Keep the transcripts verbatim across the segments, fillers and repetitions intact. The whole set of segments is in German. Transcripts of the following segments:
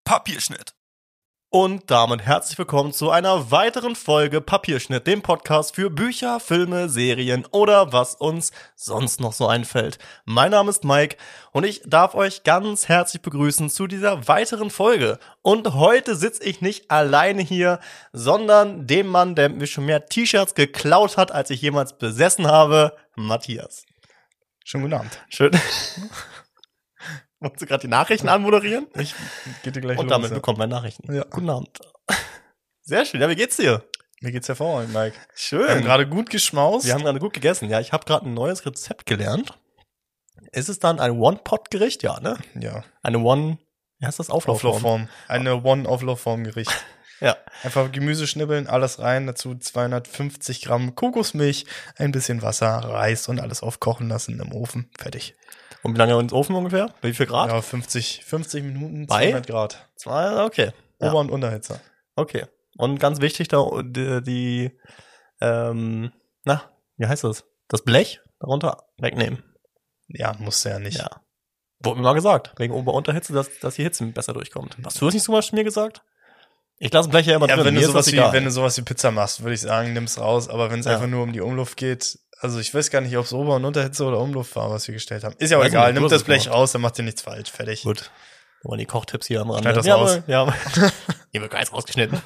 Papierschnitt. Und damit herzlich willkommen zu einer weiteren Folge Papierschnitt, dem Podcast für Bücher, Filme, Serien oder was uns sonst noch so einfällt. Mein Name ist Mike und ich darf euch ganz herzlich begrüßen zu dieser weiteren Folge. Und heute sitze ich nicht alleine hier, sondern dem Mann, der mir schon mehr T-Shirts geklaut hat, als ich jemals besessen habe, Matthias. Schönen guten Abend. Schön. Wolltest du gerade die Nachrichten anmoderieren? Ich gehe dir gleich Und los. damit ja. bekommt man Nachrichten. Ja. Guten Abend. Sehr schön. Ja, wie geht's dir? Mir geht's hervorragend, Mike. Schön. Wir haben gerade gut geschmaust. Wir haben gerade gut gegessen. Ja, ich habe gerade ein neues Rezept gelernt. Ist es dann ein One-Pot-Gericht? Ja, ne? Ja. Eine One, wie heißt das? Auflaufform. Auflaufform. Eine One-Auflaufform-Gericht. Ja. Einfach Gemüse schnibbeln, alles rein, dazu zweihundertfünfzig Gramm Kokosmilch, ein bisschen Wasser, Reis und alles aufkochen lassen im Ofen. Fertig. Und wie lange ins Ofen ungefähr? Wie viel Grad? Ja, fünfzig, fünfzig Minuten, Bei? zweihundert Grad. Zwei, okay. Ja. Ober- und Unterhitze. Okay. Und ganz wichtig, da die, die ähm, na, wie heißt das? Das Blech darunter wegnehmen. Ja, musste ja nicht. Ja. Wurde mir mal gesagt, wegen Ober-Unterhitze, dass, dass die Hitze besser durchkommt. Hast du das nicht so mal zu mir gesagt? Ich lasse Blech ja immer Ja, drin. wenn du, Mir ist sowas das wie, egal. wenn du sowas wie Pizza machst, würde ich sagen, nimm's raus. Aber wenn es Ja. einfach nur um die Umluft geht, also ich weiß gar nicht, ob es Ober- und Unterhitze oder Umluft war, was wir gestellt haben. Ist ja auch Weiß egal, nicht, du nimm hast das es Blech gemacht. raus, dann macht ihr nichts falsch. Fertig. Gut. Da waren die Kochtipps hier am Rande. Schneid das ja, raus. aber- Ja, hier wird keins rausgeschnitten.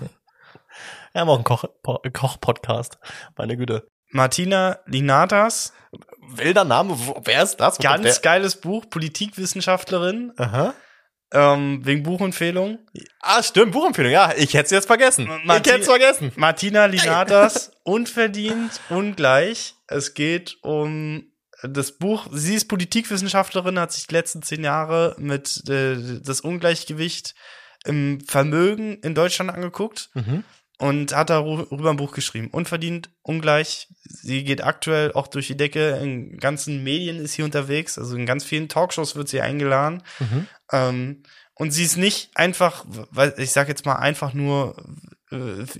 Wir haben auch einen Koch, Po- Koch-Podcast. Meine Güte. Martina Linatas, Wilder Name, wo, wer ist das? Wo kommt ganz der? geiles Buch, Politikwissenschaftlerin, Aha. ähm, wegen Buchempfehlung. Ah, stimmt, Buchempfehlung. Ja, ich hätte es jetzt vergessen. Martin- ich hätte es vergessen. Martina Linatas, unverdient, ungleich. Es geht um das Buch, sie ist Politikwissenschaftlerin, hat sich die letzten zehn Jahre mit äh, das Ungleichgewicht im Vermögen in Deutschland angeguckt. Mhm. Und hat darüber ein Buch geschrieben. Unverdient, ungleich. Sie geht aktuell auch durch die Decke. In ganzen Medien ist sie unterwegs. Also in ganz vielen Talkshows wird sie eingeladen. Mhm. Ähm, und sie ist nicht einfach, weil ich sag jetzt mal einfach nur, äh,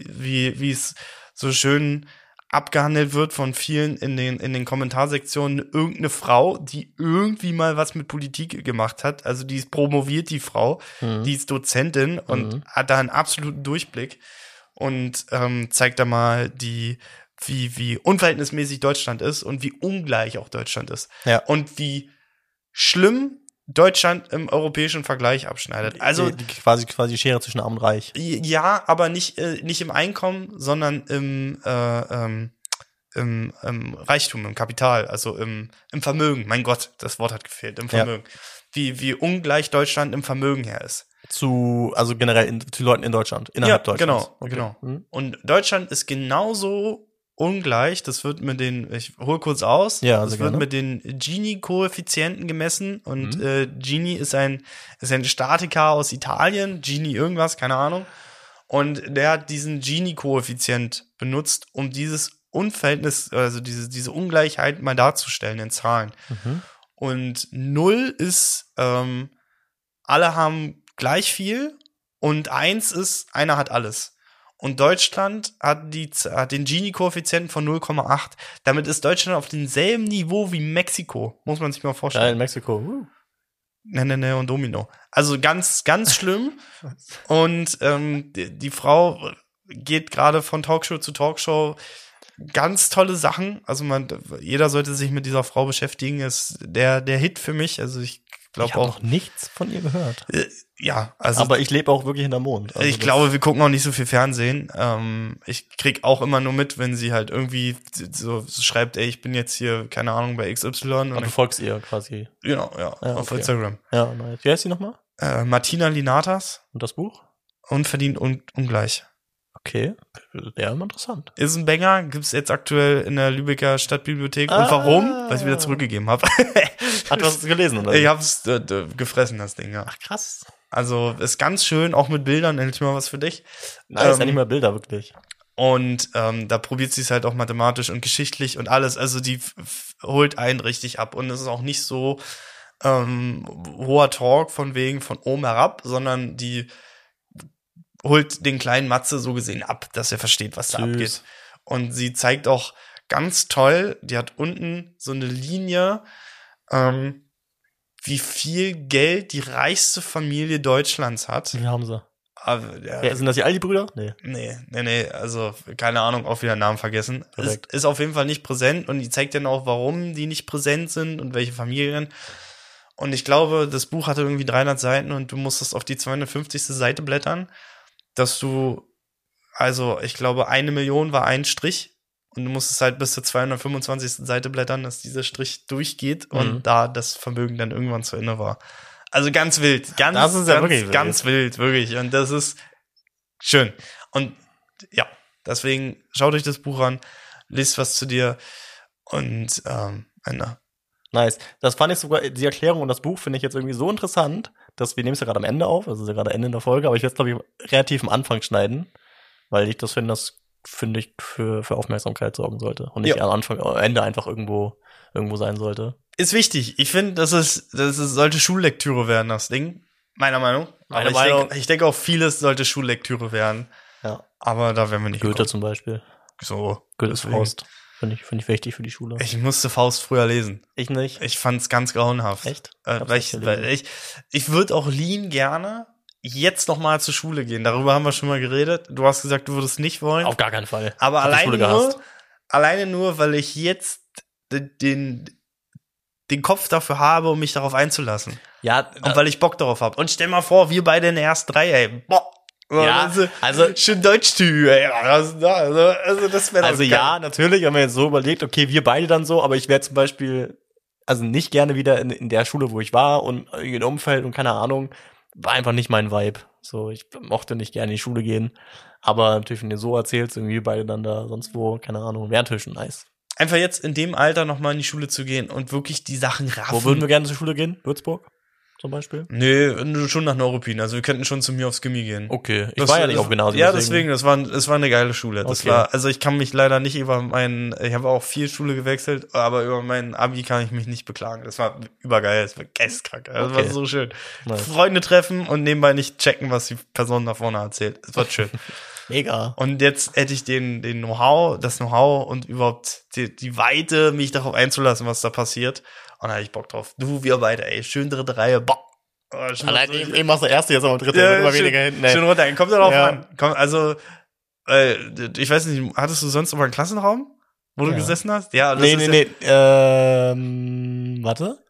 wie wie es so schön abgehandelt wird von vielen in den in den Kommentarsektionen, irgendeine Frau, die irgendwie mal was mit Politik gemacht hat. Also die ist promoviert, die Frau. Mhm. Die ist Dozentin und Mhm. hat da einen absoluten Durchblick. Und ähm, zeigt da mal die, wie, wie unverhältnismäßig Deutschland ist und wie ungleich auch Deutschland ist. Ja. Und wie schlimm Deutschland im europäischen Vergleich abschneidet. Also die, die, quasi, quasi Schere zwischen Arm und Reich. ja, aber nicht, äh, nicht im Einkommen, sondern im, äh, ähm, im, im Reichtum, im Kapital, also im, im Vermögen. Mein Gott, das Wort hat gefehlt, im Vermögen. Ja. Wie, wie ungleich Deutschland im Vermögen her ist. Zu, also generell in, zu Leuten in Deutschland, innerhalb ja, Deutschlands. Genau, Okay. genau. Mhm. Und Deutschland ist genauso ungleich, das wird mit den, ich hol kurz aus, Ja, das sehr wird gerne. mit den Gini-Koeffizienten gemessen und Mhm. äh, Gini ist ein, ist ein Statiker aus Italien, Gini irgendwas, keine Ahnung. Und der hat diesen Gini-Koeffizient benutzt, um dieses Unverhältnis, also diese, diese Ungleichheit mal darzustellen in Zahlen. Mhm. Und null ist, ähm, alle haben gleich viel und eins ist, einer hat alles. Und Deutschland hat, die, hat den Gini-Koeffizienten von null Komma acht. Damit ist Deutschland auf demselben Niveau wie Mexiko. Muss man sich mal Ja, vorstellen. in Mexiko. Uh. Ne, ne, ne und Domino. Also ganz, ganz schlimm. Und ähm, die, die Frau geht gerade von Talkshow zu Talkshow. Ganz tolle Sachen. Also man, jeder sollte sich mit dieser Frau beschäftigen. Ist der, der Hit für mich. Also ich Ich glaube habe auch. noch nichts von ihr gehört. Äh, ja, also. Aber ich lebe auch wirklich hinterm Mond. Also ich das- glaube, wir gucken auch nicht so viel Fernsehen. Ähm, ich krieg auch immer nur mit, wenn sie halt irgendwie so schreibt, ey, ich bin jetzt hier, keine Ahnung, bei X Y. Aber Und du folgst ihr quasi. genau, ja, Ja, auf okay. Instagram. Ja, nice. Wie heißt sie nochmal? Äh, Martina Linatas, Und das Buch? unverdient und ungleich. Okay. Ja, immer interessant. Ist ein Banger, gibt's jetzt aktuell in der Lübecker Stadtbibliothek. Ah. Und warum? Weil ich wieder zurückgegeben habe. Hat du was gelesen, oder? Ich hab's äh, d- gefressen, das Ding, ja. Ach, krass. Also ist ganz schön, auch mit Bildern, endlich mal was für dich. Nice, ähm, Ähm, ja nicht mal Bilder, wirklich. Und ähm, da probiert sie es halt auch mathematisch und geschichtlich und alles. Also die f- f- holt einen richtig ab. Und es ist auch nicht so ähm, hoher Talk von wegen von oben herab, sondern die holt den kleinen Matze so gesehen ab, dass er versteht, was da Süß. abgeht. Und sie zeigt auch ganz toll, die hat unten so eine Linie, ähm, wie viel Geld die reichste Familie Deutschlands hat. Wie haben sie? Aber, ja, Ja, sind das die Aldi-Brüder? Nee. Nee, nee, nee, also keine Ahnung, auch wieder Namen vergessen. Ist, Korrekt. ist auf jeden Fall nicht präsent und die zeigt dann auch, warum die nicht präsent sind und welche Familien. Und ich glaube, das Buch hatte irgendwie dreihundert Seiten und du musstest auf die zweihundertfünfzigste Seite blättern, dass du, also ich glaube, eine Million war ein Strich und du musstest halt bis zur zweihundertfünfundzwanzigsten Seite blättern, dass dieser Strich durchgeht und Mhm. da das Vermögen dann irgendwann zu Ende war. Also ganz wild, ganz, Das ist ja ganz, wirklich wild. ganz wild, wirklich. Und das ist schön. Und ja, deswegen schaut euch das Buch an, lest was zu dir und ähm, Ende. Nice. Das fand ich sogar, die Erklärung und das Buch finde ich jetzt irgendwie so interessant, dass wir nehmen es ja gerade am Ende auf, also ist ja gerade Ende der Folge, aber ich werde es, glaube ich, relativ am Anfang schneiden, weil ich das finde, das finde ich für, für Aufmerksamkeit sorgen sollte und nicht Ja. am Anfang, am Ende einfach irgendwo, irgendwo sein sollte. Ist wichtig. Ich finde, das ist, das ist, sollte Schullektüre werden, das Ding. Meiner Meinung. Meine Aber ich Meinung. denke, ich denke auch vieles sollte Schullektüre werden. Ja. Aber da werden wir nicht Goethe gekommen. zum Beispiel. So. Goethes deswegen. Faust. Finde ich, finde ich wichtig für die Schule. Ich musste Faust früher lesen. Ich nicht. Ich fand's ganz grauenhaft. Echt? Äh, Hab's weil nicht ich, gelesen. weil ich, ich würde auch lieben gerne jetzt noch mal zur Schule gehen. Darüber haben wir schon mal geredet. Du hast gesagt, du würdest nicht wollen. Auf gar keinen Fall. Aber Hab die alleine Schule nur, gehasst. alleine nur, weil ich jetzt den, den, den Kopf dafür habe, um mich darauf einzulassen. Ja, Und weil ich Bock darauf habe. Und stell mal vor, wir beide in der ersten drei, ey. Boah. Ja, also, also- schön Deutsch-Tü, ey. Also, also, also das wäre Also ja, natürlich, wenn man jetzt so überlegt, okay, wir beide dann so, aber ich wäre zum Beispiel, also nicht gerne wieder in, in der Schule, wo ich war und im Umfeld und keine Ahnung, war einfach nicht mein Vibe. So, ich mochte nicht gerne in die Schule gehen, aber natürlich, wenn du so erzählst, irgendwie beide dann da sonst wo, keine Ahnung, wäre natürlich schon nice. Einfach jetzt in dem Alter noch mal in die Schule zu gehen und wirklich die Sachen raffen. Wo würden wir gerne zur Schule gehen? Würzburg zum Beispiel? Nee, schon nach Neuruppin. Also wir könnten schon zu mir aufs Gimmi gehen. Okay, ich Das- war ja nicht das- auf Gymnasium. Ja, deswegen, das war, das war eine geile Schule. Das Okay. war, also ich kann mich leider nicht über meinen, ich habe auch viel Schule gewechselt, aber über meinen Abi kann ich mich nicht beklagen. Das war übergeil, das war geistkrank. Das Okay. war so schön. Nice. Freunde treffen und nebenbei nicht checken, was die Person da vorne erzählt. Das war schön. Mega. Und jetzt hätte ich den, den Know-how, das Know-how und überhaupt die, die Weite, mich darauf einzulassen, was da passiert. Und da hatte ich Bock drauf. Du, wir beide, ey, schön dritte Reihe, boah. Oh, schon Allein so- eben, eben machst du erste, jetzt aber dritte, Ja, immer schön, weniger hinten. ey. schön runter. Kommt darauf Ja. an. Komm, also, äh, ich weiß nicht, hattest du sonst noch mal einen Klassenraum, wo du Ja. gesessen hast? Ja, das Nee, ist nee, ja, nee. Ähm, warte.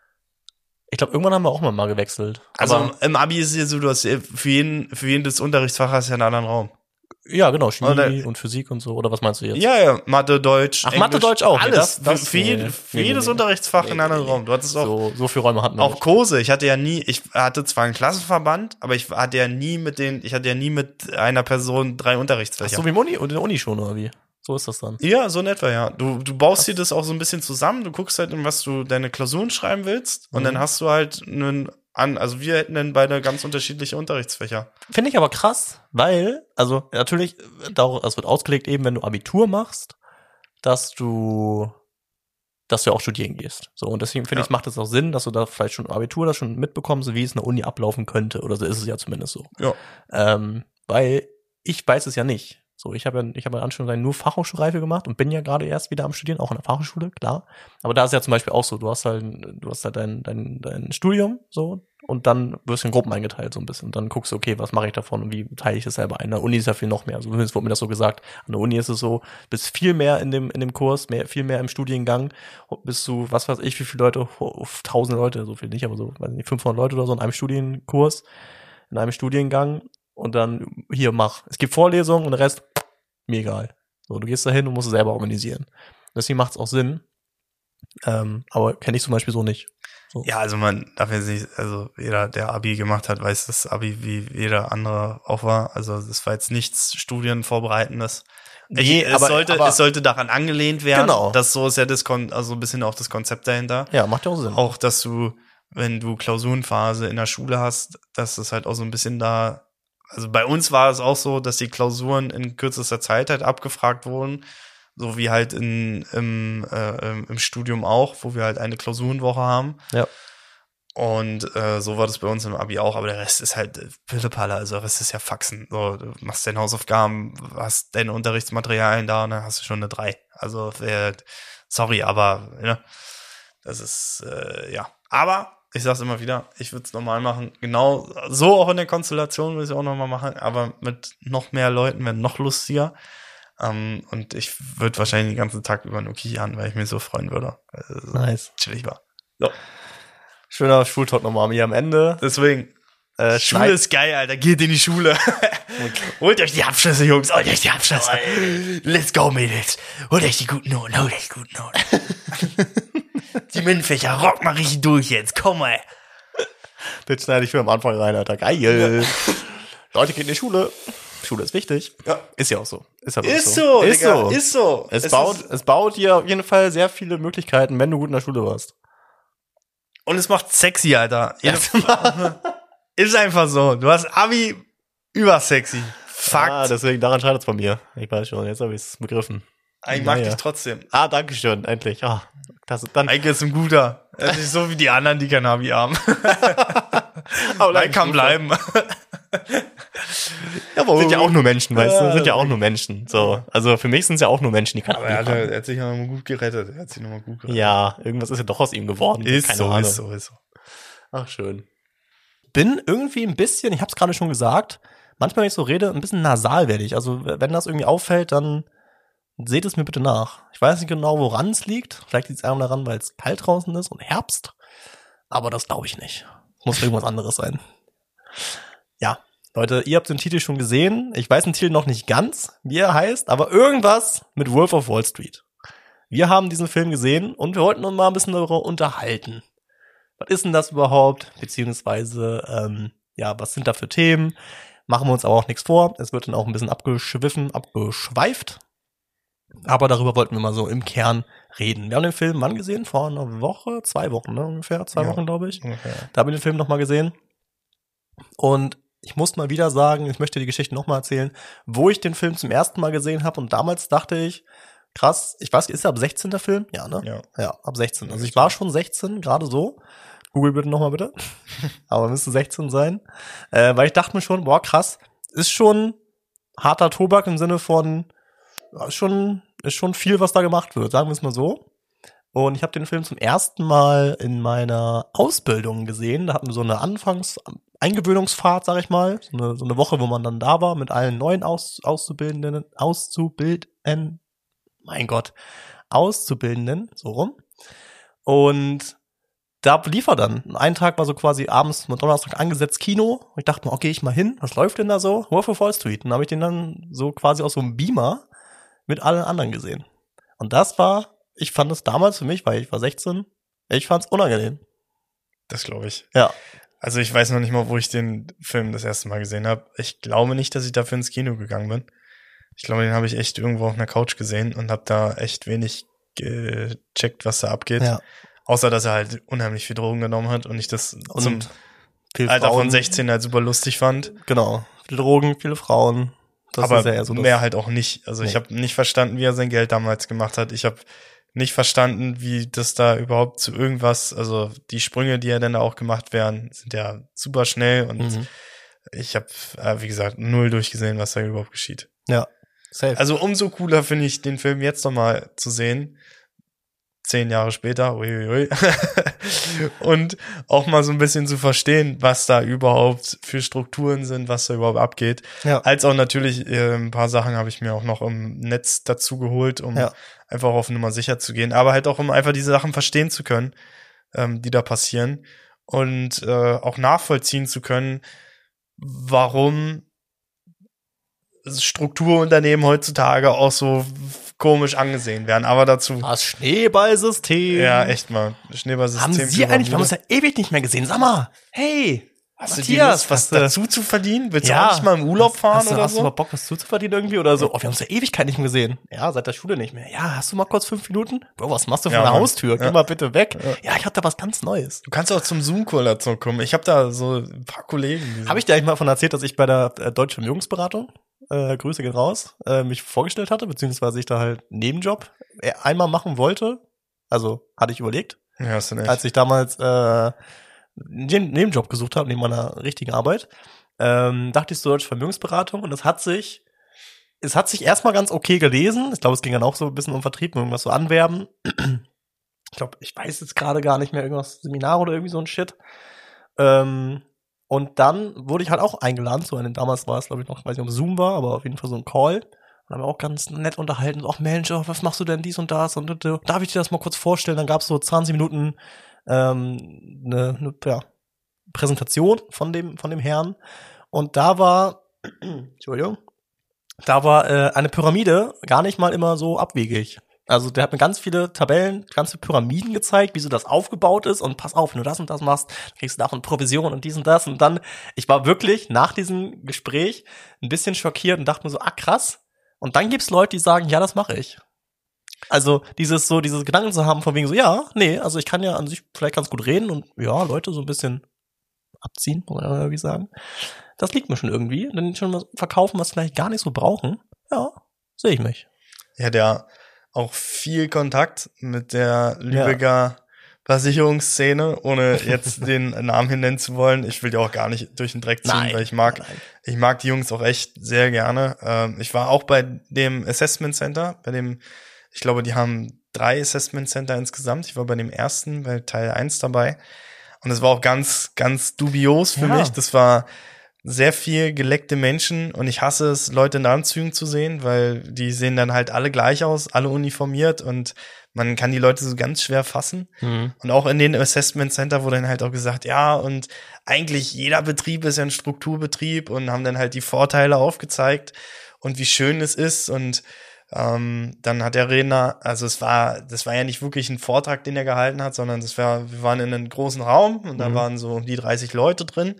Ich glaube, irgendwann haben wir auch mal, mal gewechselt. Also Aber, im Abi ist es ja so, du hast ja für jeden, für jeden des Unterrichtsfach hast du ja einen anderen Raum. ja, genau, Chemie Oder- und Physik und so. Oder was meinst du jetzt? Ja, ja, Mathe, Deutsch, Ach, Mathe, Deutsch auch. Ja, Alles. das- das- für, für, nee, jed, für nee, jedes nee. Unterrichtsfach Nee, einen anderen nee, Raum. Du hattest auch, So, so viel Räume hatten wir auch nicht. Kurse. Ich hatte ja nie, ich hatte zwar einen Klassenverband, aber ich hatte ja nie mit den, ich hatte ja nie mit einer Person drei Ach, Unterrichtsfächer. so wie im Uni, und in der Uni schon, oder wie? So ist das dann. Ja, so in etwa, ja. Du, du baust dir das auch so ein bisschen zusammen. Du guckst halt, in was du deine Klausuren schreiben willst. Und Mhm. dann hast du halt einen an, also wir hätten dann beide ganz unterschiedliche Unterrichtsfächer. Finde ich aber krass, weil, also natürlich, darauf- es wird ausgelegt eben, wenn du Abitur machst, dass du, dass du auch studieren gehst. So, und deswegen finde Ja. ich, macht es auch Sinn, dass du da vielleicht schon im Abitur das schon mitbekommst, wie es in der Uni ablaufen könnte. Oder so ist es ja zumindest so. Ja. Ähm, weil ich weiß es ja nicht. So, ich habe ja, ich habe in Anführungszeichen nur Fachhochschulreife gemacht und bin ja gerade erst wieder am Studieren, auch in der Fachhochschule, klar. Aber da ist ja zum Beispiel auch so, du hast halt, du hast halt dein, dein, dein Studium, so, und dann wirst du in Gruppen eingeteilt, so ein bisschen. Und dann guckst du, okay, was mache ich davon und wie teile ich das selber ein? In der Uni ist ja viel noch mehr. Also, zumindest wurde mir das so gesagt. An der Uni ist es so, bist viel mehr in dem, in dem Kurs, mehr, viel mehr im Studiengang, bist du, was weiß ich, wie viele Leute, tausend Leute, so viel nicht, aber so, weiß nicht, fünfhundert Leute oder so in einem Studienkurs, in einem Studiengang. Und dann, hier, mach. Es gibt Vorlesungen und der Rest, mir egal. So, du gehst da hin und musst es selber organisieren. Deswegen macht es auch Sinn. Ähm, aber kenne ich zum Beispiel so nicht. So. Ja, also man darf jetzt nicht, also jeder, der Abi gemacht hat, weiß, dass Abi wie jeder andere auch war. Also das war jetzt nichts Studienvorbereitendes. Nee, Ich, es, aber- sollte, aber- es sollte daran angelehnt werden. Genau. Das so ist ja das, Kon also ein bisschen auch das Konzept dahinter. Ja, macht ja auch Sinn. Auch, dass du, wenn du Klausurenphase in der Schule hast, dass das halt auch so ein bisschen da, also bei uns war es auch so, dass die Klausuren in kürzester Zeit halt abgefragt wurden, so wie halt in, im, äh, im Studium auch, wo wir halt eine Klausurenwoche haben. Ja. Und äh, so war das bei uns im Abi auch, aber der Rest ist halt äh, Pillepalle, also der Rest ist ja Faxen. So, du machst deine Hausaufgaben, hast deine Unterrichtsmaterialien da und dann hast du schon eine drei. Also, äh, sorry, aber ne, das ist, äh, ja. Aber ich sag's immer wieder, ich würde es normal machen. Genau so auch in der Konstellation würde ich es auch nochmal machen, aber mit noch mehr Leuten wäre noch lustiger. Um, und ich würde wahrscheinlich den ganzen Tag über Nokia an, weil ich mich so freuen würde. Also, Nice. Chillig war. So. Schöner Schultalk nochmal hier am Ende. Deswegen, Äh, Schule schneid- ist geil, Alter. Geht in die Schule. Holt euch die Abschlüsse, Jungs. Holt euch die Abschlüsse. Let's go, Mädels. Holt euch die guten Noten. Holt euch die guten Noten. Die MINT-Fächer, rock mal richtig durch jetzt. Komm mal. Den schneide ich für am Anfang rein, Alter. Geil. Leute, geht in die Schule. Schule ist wichtig. Ja. Ist ja auch so. Ist, ja wirklich Ist so, Ist Digga. so. Ist so. Es, Es baut, ist- es baut dir auf jeden Fall sehr viele Möglichkeiten, wenn du gut in der Schule warst. Und es macht sexy, Alter. Ist einfach so. Du hast Abi übersexy. Fakt. Ah, deswegen, daran scheitert es bei mir. Ich weiß schon, jetzt habe ich es begriffen. ich mag naja. dich trotzdem. Ah, danke schön, endlich. Ah, das ist dann. Eike ist ein guter. Er ist nicht so wie die anderen, die kein Abi haben. Aber Eike kann bleiben. Ja, aber sind ja auch nur Menschen, weißt du? Ja, Sind ja auch nur Menschen. So. Also für mich sind es ja auch nur Menschen, die kein Aber Abi er hat, haben. er hat sich ja nochmal gut gerettet. Er hat sich nochmal gut gerettet. Ja, irgendwas ist ja doch aus ihm geworden. Ist Keine so, Ahnung. ist so, ist so. Ach, schön. Bin irgendwie ein bisschen, ich hab's gerade schon gesagt, manchmal, wenn ich so rede, ein bisschen nasal werde ich. Also wenn das irgendwie auffällt, dann seht es mir bitte nach. Ich weiß nicht genau, woran es liegt. Vielleicht liegt es einfach daran, weil es kalt draußen ist und Herbst. Aber das glaube ich nicht. Muss irgendwas anderes sein. Ja, Leute, ihr habt den Titel schon gesehen. Ich weiß den Titel noch nicht ganz, wie er heißt, aber irgendwas mit Wolf of Wall Street. Wir haben diesen Film gesehen und wir wollten uns mal ein bisschen darüber unterhalten. Was ist denn das überhaupt? Beziehungsweise, ähm, ja, was sind da für Themen? Machen wir uns aber auch nichts vor. Es wird dann auch ein bisschen abgeschwiffen, abgeschweift. Aber darüber wollten wir mal so im Kern reden. Wir haben den Film wann gesehen? Vor einer Woche? Zwei Wochen, ne? Ungefähr. Zwei Ja. Wochen, glaube ich. Okay. Da habe ich den Film nochmal gesehen. Und ich muss mal wieder sagen, ich möchte die Geschichte nochmal erzählen, wo ich den Film zum ersten Mal gesehen habe. Und damals dachte ich, krass, ich weiß, ist er ab sechzehn der Film? Ja, ne? Ja. Ja, ab sechzehn. Also ich war schon sechzehn, gerade so. Google bitte nochmal bitte. Aber müsste sechzehn sein. Äh, weil ich dachte mir schon, boah, krass, ist schon harter Tobak im Sinne von, ja, ist schon, ist schon viel, was da gemacht wird, sagen wir es mal so. Und ich habe den Film zum ersten Mal in meiner Ausbildung gesehen. Da hatten wir so eine Anfangs-Eingewöhnungsfahrt, sag ich mal. So eine, so eine Woche, wo man dann da war mit allen neuen Aus Auszubildenden, Auszubildenden, mein Gott, Auszubildenden, so rum. Und da lief er dann. Ein Tag war so quasi abends mit Donnerstag angesetzt Kino. Und ich dachte mir, okay, ich mal hin. Was läuft denn da so? Wolf of Wall Street. Und dann habe ich den dann so quasi aus so einem Beamer mit allen anderen gesehen. Und das war, ich fand es damals für mich, weil ich war sechzehn, ich fand es unangenehm. Das glaube ich. Ja. Also ich weiß noch nicht mal, wo ich den Film das erste Mal gesehen habe. Ich glaube nicht, dass ich dafür ins Kino gegangen bin. Ich glaube, den habe ich echt irgendwo auf einer Couch gesehen und habe da echt wenig gecheckt, was da abgeht. Ja. Außer, dass er halt unheimlich viel Drogen genommen hat und ich das Und zum viele Alter Frauen, von sechzehn halt super lustig fand. Genau. Viele Drogen, viele Frauen. Das aber ist ja eher so das- mehr halt auch nicht. Also ich Nee. habe nicht verstanden, wie er sein Geld damals gemacht hat. Ich habe nicht verstanden, wie das da überhaupt zu irgendwas, also die Sprünge, die ja dann da auch gemacht werden, sind ja super schnell und Mhm. ich habe, äh, wie gesagt, null durchgesehen, was da überhaupt geschieht. Ja. Safe. Also umso cooler finde ich, den Film jetzt nochmal zu sehen. Zehn Jahre später, uiuiui. Und auch mal so ein bisschen zu verstehen, was da überhaupt für Strukturen sind, was da überhaupt abgeht. Ja. Als auch natürlich äh, ein paar Sachen habe ich mir auch noch im Netz dazu geholt, um Ja. einfach auf Nummer sicher zu gehen. Aber halt auch, um einfach diese Sachen verstehen zu können, ähm, die da passieren. Und äh, auch nachvollziehen zu können, warum Strukturunternehmen heutzutage auch so komisch angesehen werden. Aber dazu, Das Schneeballsystem. ja, echt mal, Schneeballsystem. Haben Sie für eigentlich, wir haben uns Bermuda. ja ewig nicht mehr gesehen. Sag mal, hey, Hast du dir Matthias, Lust, was hast du- dazu zu verdienen? Willst Ja. du auch nicht mal im Urlaub fahren hast du, oder hast du so? mal Bock, was zuzuverdienen irgendwie oder so? Oh, wir haben uns ja Ewigkeit nicht mehr gesehen. Ja, seit der Schule nicht mehr. Ja, hast du mal kurz fünf Minuten? Bro, was machst du vor Ja, der Mann. Haustür? Geh Ja. mal bitte weg. Ja. Ja, ich hab da was ganz Neues. Du kannst auch zum Zoom-Call dazu kommen. Ich habe da so ein paar Kollegen. Die sind- Habe ich dir eigentlich mal von erzählt, dass ich bei der äh, Deutschen Vermögensberatung, äh, Grüße gehen raus, äh, mich vorgestellt hatte, beziehungsweise ich da halt einen Nebenjob äh, einmal machen wollte. Also, hatte ich überlegt. Ja, hast du nicht. Als ich damals äh, einen Nebenjob gesucht habe, neben meiner richtigen Arbeit, ähm, dachte ich so Deutsche Vermögensberatung und es hat sich, es hat sich erstmal ganz okay gelesen. Ich glaube, es ging dann auch so ein bisschen um Vertrieb, irgendwas so anwerben. ich glaube, ich weiß jetzt gerade gar nicht mehr, irgendwas Seminar oder irgendwie so ein Shit. Ähm, und dann wurde ich halt auch eingeladen zu einem, damals war es, glaube ich, noch, weiß nicht, ob es Zoom war, aber auf jeden Fall so ein Call. Und haben wir auch ganz nett unterhalten. Ach Mensch, oh, was machst du denn dies und das? Und uh, darf ich dir das mal kurz vorstellen? Dann gab es so zwanzig Minuten ähm, eine, eine ja, Präsentation von dem, von dem Herrn. Und da war, Entschuldigung, da war äh, eine Pyramide gar nicht mal immer so abwegig. Also der hat mir ganz viele Tabellen, ganz viele Pyramiden gezeigt, wie so das aufgebaut ist. Und pass auf, wenn du das und das machst, kriegst du davon Provision und dies und das. Und dann, ich war wirklich nach diesem Gespräch ein bisschen schockiert und dachte mir so, ah krass. Und dann gibt's Leute, die sagen, ja, das mache ich. Also dieses so, dieses Gedanken zu haben von wegen so, ja, nee, also ich kann ja an sich vielleicht ganz gut reden und ja, Leute so ein bisschen abziehen, muss man irgendwie sagen. Das liegt mir schon irgendwie. Dann schon was verkaufen, was vielleicht gar nicht so brauchen. Ja, sehe ich mich. Ja, der auch viel Kontakt mit der Lübecker ja. Versicherungsszene, ohne jetzt den Namen hin nennen zu wollen. Ich will ja auch gar nicht durch den Dreck ziehen, nein, weil ich mag, nein, nein. ich mag die Jungs auch echt sehr gerne. Ähm, ich war auch bei dem Assessment Center, bei dem, ich glaube, die haben drei Assessment Center insgesamt. Ich war bei dem ersten, bei Teil eins dabei. Und es war auch ganz, ganz dubios für ja. mich. Das war sehr viel geleckte Menschen und ich hasse es, Leute in Anzügen zu sehen, weil die sehen dann halt alle gleich aus, alle uniformiert und man kann die Leute so ganz schwer fassen. Mhm. Und auch in den Assessment Center wurde dann halt auch gesagt, ja, und eigentlich jeder Betrieb ist ja ein Strukturbetrieb und haben dann halt die Vorteile aufgezeigt und wie schön es ist und ähm, dann hat der Redner, also es war, das war ja nicht wirklich ein Vortrag, den er gehalten hat, sondern das war, wir waren in einem großen Raum und mhm. da waren so um die dreißig Leute drin.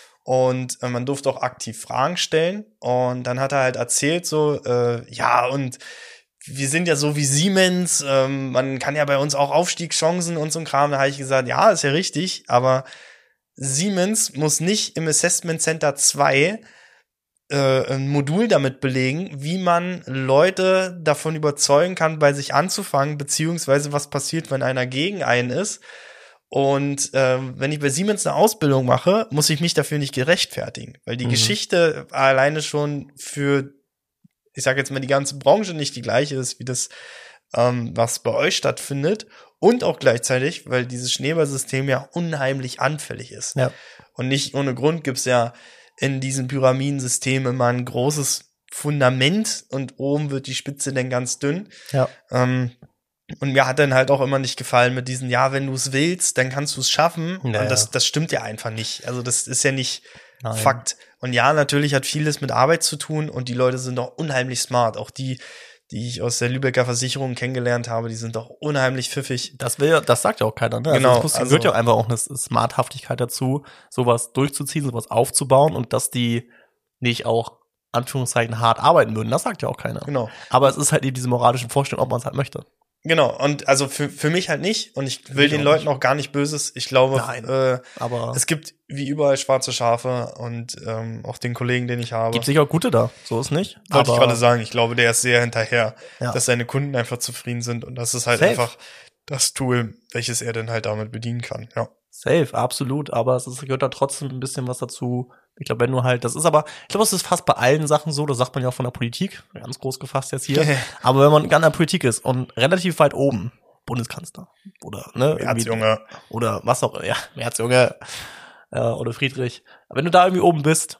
Und äh, man durfte auch aktiv Fragen stellen. Und dann hat er halt erzählt so, äh, ja, und wir sind ja so wie Siemens, ähm, man kann ja bei uns auch Aufstiegschancen und so ein Kram. Da habe ich gesagt, ja, ist ja richtig, aber Siemens muss nicht im Assessment Center zwei äh, ein Modul damit belegen, wie man Leute davon überzeugen kann, bei sich anzufangen, beziehungsweise was passiert, wenn einer gegen einen ist. Und ähm, wenn ich bei Siemens eine Ausbildung mache, muss ich mich dafür nicht gerechtfertigen, weil die mhm. Geschichte alleine schon für, ich sage jetzt mal, die ganze Branche nicht die gleiche ist, wie das, ähm, was bei euch stattfindet und auch gleichzeitig, weil dieses Schneeballsystem ja unheimlich anfällig ist. Ja. Und nicht ohne Grund gibt's ja in diesem Pyramidensystem immer ein großes Fundament und oben wird die Spitze dann ganz dünn. Ja. Ähm, Und mir hat dann halt auch immer nicht gefallen mit diesen, ja, wenn du es willst, dann kannst du es schaffen. Naja. Und das, das stimmt ja einfach nicht. Also das ist ja nicht Nein. Fakt. Und ja, natürlich hat vieles mit Arbeit zu tun und die Leute sind doch unheimlich smart. Auch die, die ich aus der Lübecker Versicherung kennengelernt habe, die sind doch unheimlich pfiffig. Das will, das sagt ja auch keiner, ne? Genau. Also es also, gehört ja einfach auch eine Smarthaftigkeit dazu, sowas durchzuziehen, sowas aufzubauen und dass die nicht auch Anführungszeichen hart arbeiten würden. Das sagt ja auch keiner. Genau. Aber es ist halt eben diese moralischen Vorstellungen, ob man es halt möchte. Genau, und also für für mich halt nicht. Und ich will ich den auch Leuten nicht. auch gar nicht Böses. Ich glaube, Nein, äh, aber es gibt wie überall schwarze Schafe und ähm, auch den Kollegen, den ich habe. Gibt sicher auch gute da, so ist nicht. Wollte ich gerade sagen, ich glaube, der ist sehr hinterher, ja. dass seine Kunden einfach zufrieden sind. Und das ist halt Safe. einfach das Tool, welches er dann halt damit bedienen kann. Ja. Safe, absolut. Aber es ist, gehört da trotzdem ein bisschen was dazu. Ich glaube, wenn du halt, das ist aber, ich glaube, es ist fast bei allen Sachen so, das sagt man ja auch von der Politik, ganz groß gefasst jetzt hier. Aber wenn man ganz in der Politik ist und relativ weit oben, Bundeskanzler oder ne, Merzjunge oder was auch, ja, Merzjunge äh, oder Friedrich. Wenn du da irgendwie oben bist,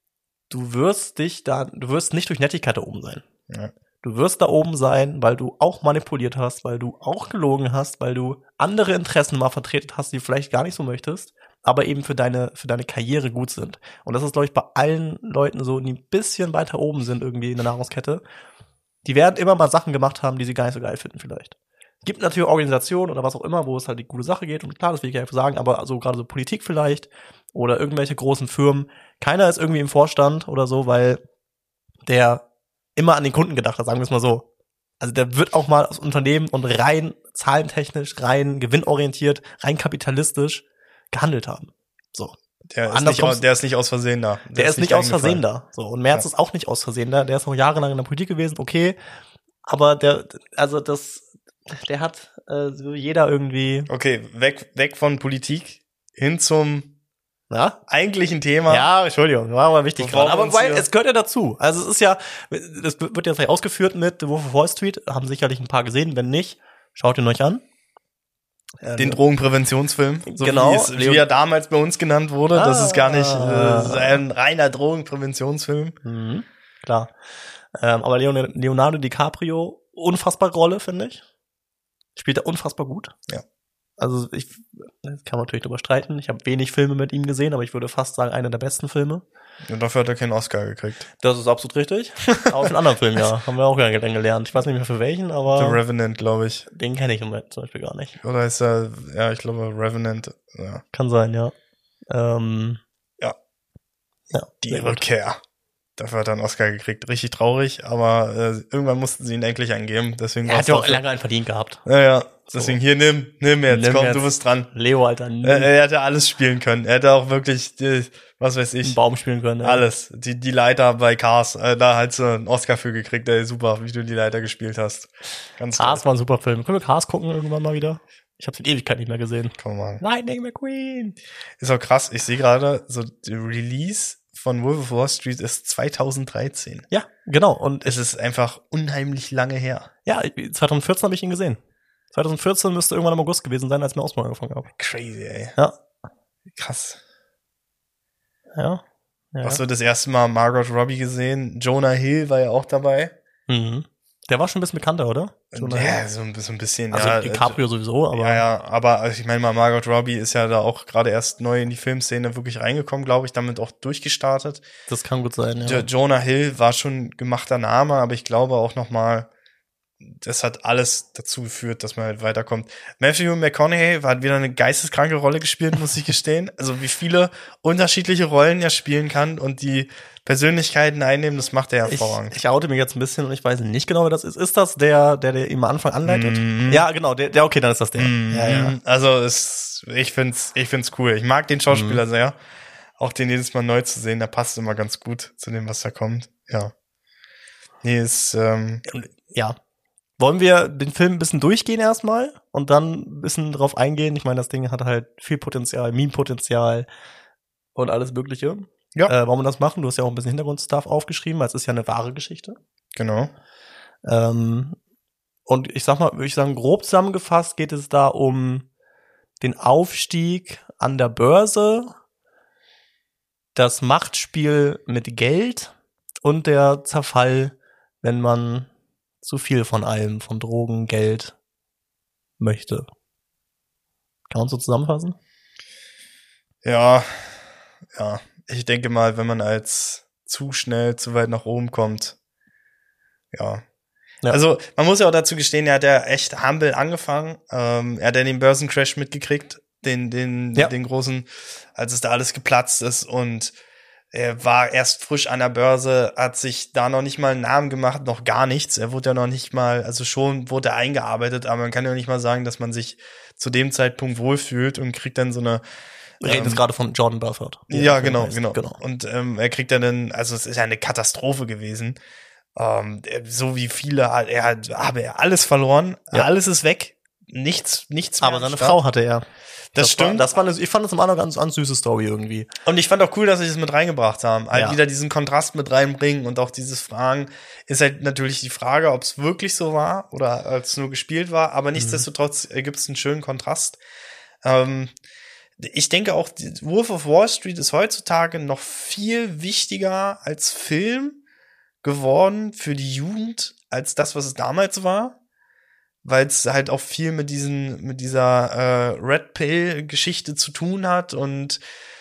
du wirst dich da, du wirst nicht durch Nettigkeit da oben sein. Ja. Du wirst da oben sein, weil du auch manipuliert hast, weil du auch gelogen hast, weil du andere Interessen mal vertreten hast, die du vielleicht gar nicht so möchtest, aber eben für deine für deine Karriere gut sind. Und das ist, glaube ich, bei allen Leuten so, die ein bisschen weiter oben sind irgendwie in der Nahrungskette. Die werden immer mal Sachen gemacht haben, die sie gar nicht so geil finden vielleicht. Es gibt natürlich Organisationen oder was auch immer, wo es halt die gute Sache geht. Und klar, das will ich ja einfach sagen, aber so gerade so Politik vielleicht oder irgendwelche großen Firmen. Keiner ist irgendwie im Vorstand oder so, weil der immer an den Kunden gedacht hat, sagen wir es mal so. Also der wird auch mal aus Unternehmen und rein zahlentechnisch, rein gewinnorientiert, rein kapitalistisch gehandelt haben. So. Der ist, nicht aus, der ist nicht aus Versehen da. Der, der ist, ist nicht aus Versehen da. So. Und Merz ja. ist auch nicht aus Versehen da. Der ist noch jahrelang in der Politik gewesen, okay. Aber der, also das, der hat äh, so jeder irgendwie. Okay, weg, weg von Politik hin zum ja? eigentlichen Thema. Ja, Entschuldigung, war aber wichtig gerade. Aber weil es gehört ja dazu. Also es ist ja, das wird ja vielleicht ausgeführt mit The Wolf of Wall Street, haben sicherlich ein paar gesehen. Wenn nicht, schaut ihn euch an. Den Drogenpräventionsfilm, so genau, wie, es, Leo- wie er damals bei uns genannt wurde. Ah. Das ist gar nicht äh, ein reiner Drogenpräventionsfilm. Mhm, klar. Ähm, aber Leon- Leonardo DiCaprio, unfassbare Rolle, finde ich. Spielt er unfassbar gut. Ja. Also ich das kann man natürlich drüber streiten. Ich habe wenig Filme mit ihm gesehen, aber ich würde fast sagen, einer der besten Filme. Und dafür hat er keinen Oscar gekriegt. Das ist absolut richtig. Aber für einen anderen Film, ja. Haben wir auch gerne gelernt. Ich weiß nicht mehr für welchen, aber The Revenant, glaube ich. den kenne ich im Moment zum Beispiel gar nicht. Oder ist er, ja, ich glaube Revenant. Ja. Kann sein, ja. Ähm, Ja. Ja, Die sehr gut. Rückkehr. Dafür hat er einen Oscar gekriegt. Richtig traurig, aber äh, irgendwann mussten sie ihn endlich eingeben. Deswegen Er war's hat ja auch dafür- lange einen verdient gehabt. Ja, ja. Deswegen hier, nimm, nimm jetzt, Nimm komm, jetzt. du bist dran. Leo, Alter, nie Er, er hätte alles spielen können. Er hätte auch wirklich, die, was weiß einen ich, Baum spielen können. Ja. alles. Die, die Leiter bei Cars, äh, da hat sie einen Oscar für gekriegt. Ey, super, wie du die Leiter gespielt hast. Ganz Cars war ein super Film. Können wir Cars gucken irgendwann mal wieder? Ich habe in Ewigkeit nicht mehr gesehen. Komm mal. Lightning McQueen. Ist auch krass. Ich sehe gerade, so die Release von Wolf of Wall Street ist zweitausenddreizehn. Ja, genau. Und Es ist einfach unheimlich lange her. ja, zwanzig vierzehn habe ich ihn gesehen. zwanzig vierzehn müsste irgendwann im August gewesen sein, als ich mir Ausbildung angefangen habe. Crazy, ey. Ja. Krass. Ja. ja. Hast du das erste Mal Margot Robbie gesehen? Jonah Hill war ja auch dabei. Mhm. Der war schon ein bisschen bekannter, oder? Jonah Hill? Ja, so ein bisschen, ein bisschen Also ja. DiCaprio sowieso, aber Ja, ja, aber also ich meine mal, Margot Robbie ist ja da auch gerade erst neu in die Filmszene wirklich reingekommen, glaube ich, damit auch durchgestartet. das kann gut sein, ja. Jo- Jonah Hill war schon gemachter Name, aber ich glaube auch noch mal, das hat alles dazu geführt, dass man halt weiterkommt. Matthew McConaughey hat wieder eine geisteskranke Rolle gespielt, muss ich gestehen. Also wie viele unterschiedliche Rollen er spielen kann und die Persönlichkeiten einnehmen, das macht er Ich, hervorragend. ich oute mich jetzt ein bisschen und ich weiß nicht genau, wer das ist. Ist das der, der, der ihm am Anfang anleitet? Mhm. Ja, genau, der, der, okay, dann ist das der. Ja, ja. Mhm. Also es, ich find's, ich find's cool. Ich mag den Schauspieler sehr. Auch den jedes Mal neu zu sehen, der passt immer ganz gut zu dem, was da kommt. Ja. Nee, ist, ähm, Und, ja. Wollen wir den Film ein bisschen durchgehen erstmal und dann ein bisschen drauf eingehen? Ich meine, das Ding hat halt viel Potenzial, Meme-Potenzial und alles Mögliche. Ja. Äh, wollen wir das machen? Du hast ja auch ein bisschen Hintergrundstuff aufgeschrieben, weil es ist ja eine wahre Geschichte. genau. Ähm, und ich sag mal, würde ich sagen, grob zusammengefasst geht es da um den Aufstieg an der Börse, das Machtspiel mit Geld und der Zerfall, wenn man zu viel von allem, von Drogen, Geld möchte. Kann man so zusammenfassen? Ja, ja. Ich denke mal, wenn man als zu schnell zu weit nach oben kommt, ja. Ja. Also, man muss ja auch dazu gestehen, er hat ja echt humble angefangen. Ähm, er hat ja den Börsencrash mitgekriegt, den, den, Ja. den großen, als es da alles geplatzt ist und er war erst frisch an der Börse, hat sich da noch nicht mal einen Namen gemacht, noch gar nichts. Er wurde ja noch nicht mal, also schon wurde er eingearbeitet, aber man kann ja nicht mal sagen, dass man sich zu dem Zeitpunkt wohlfühlt und kriegt dann so eine Wir reden Ähm, jetzt gerade von Jordan Belfort. wie ja, der Film genau, heißt. genau, genau. Und ähm, er kriegt ja dann, also es ist ja eine Katastrophe gewesen. Ähm, er- so wie viele, hat- er hat, habe er alles verloren, Ja. alles ist weg, nichts, nichts mehr. Aber am seine Start. Frau hatte er. Das, war, stimmt. das war eine, ich fand das im anderen ganz, ganz süße Story irgendwie. Und ich fand auch cool, dass sie das mit reingebracht haben. Halt Ja. wieder diesen Kontrast mit reinbringen und auch dieses Fragen. Ist halt natürlich die Frage, ob es wirklich so war oder ob es nur gespielt war. Aber nichtsdestotrotz gibt es einen schönen Kontrast. Ähm, ich denke auch, die Wolf of Wall Street ist heutzutage noch viel wichtiger als Film geworden für die Jugend, als das, was es damals war. Weil es halt auch viel mit diesen, mit dieser äh, Red Pill-Geschichte zu tun hat und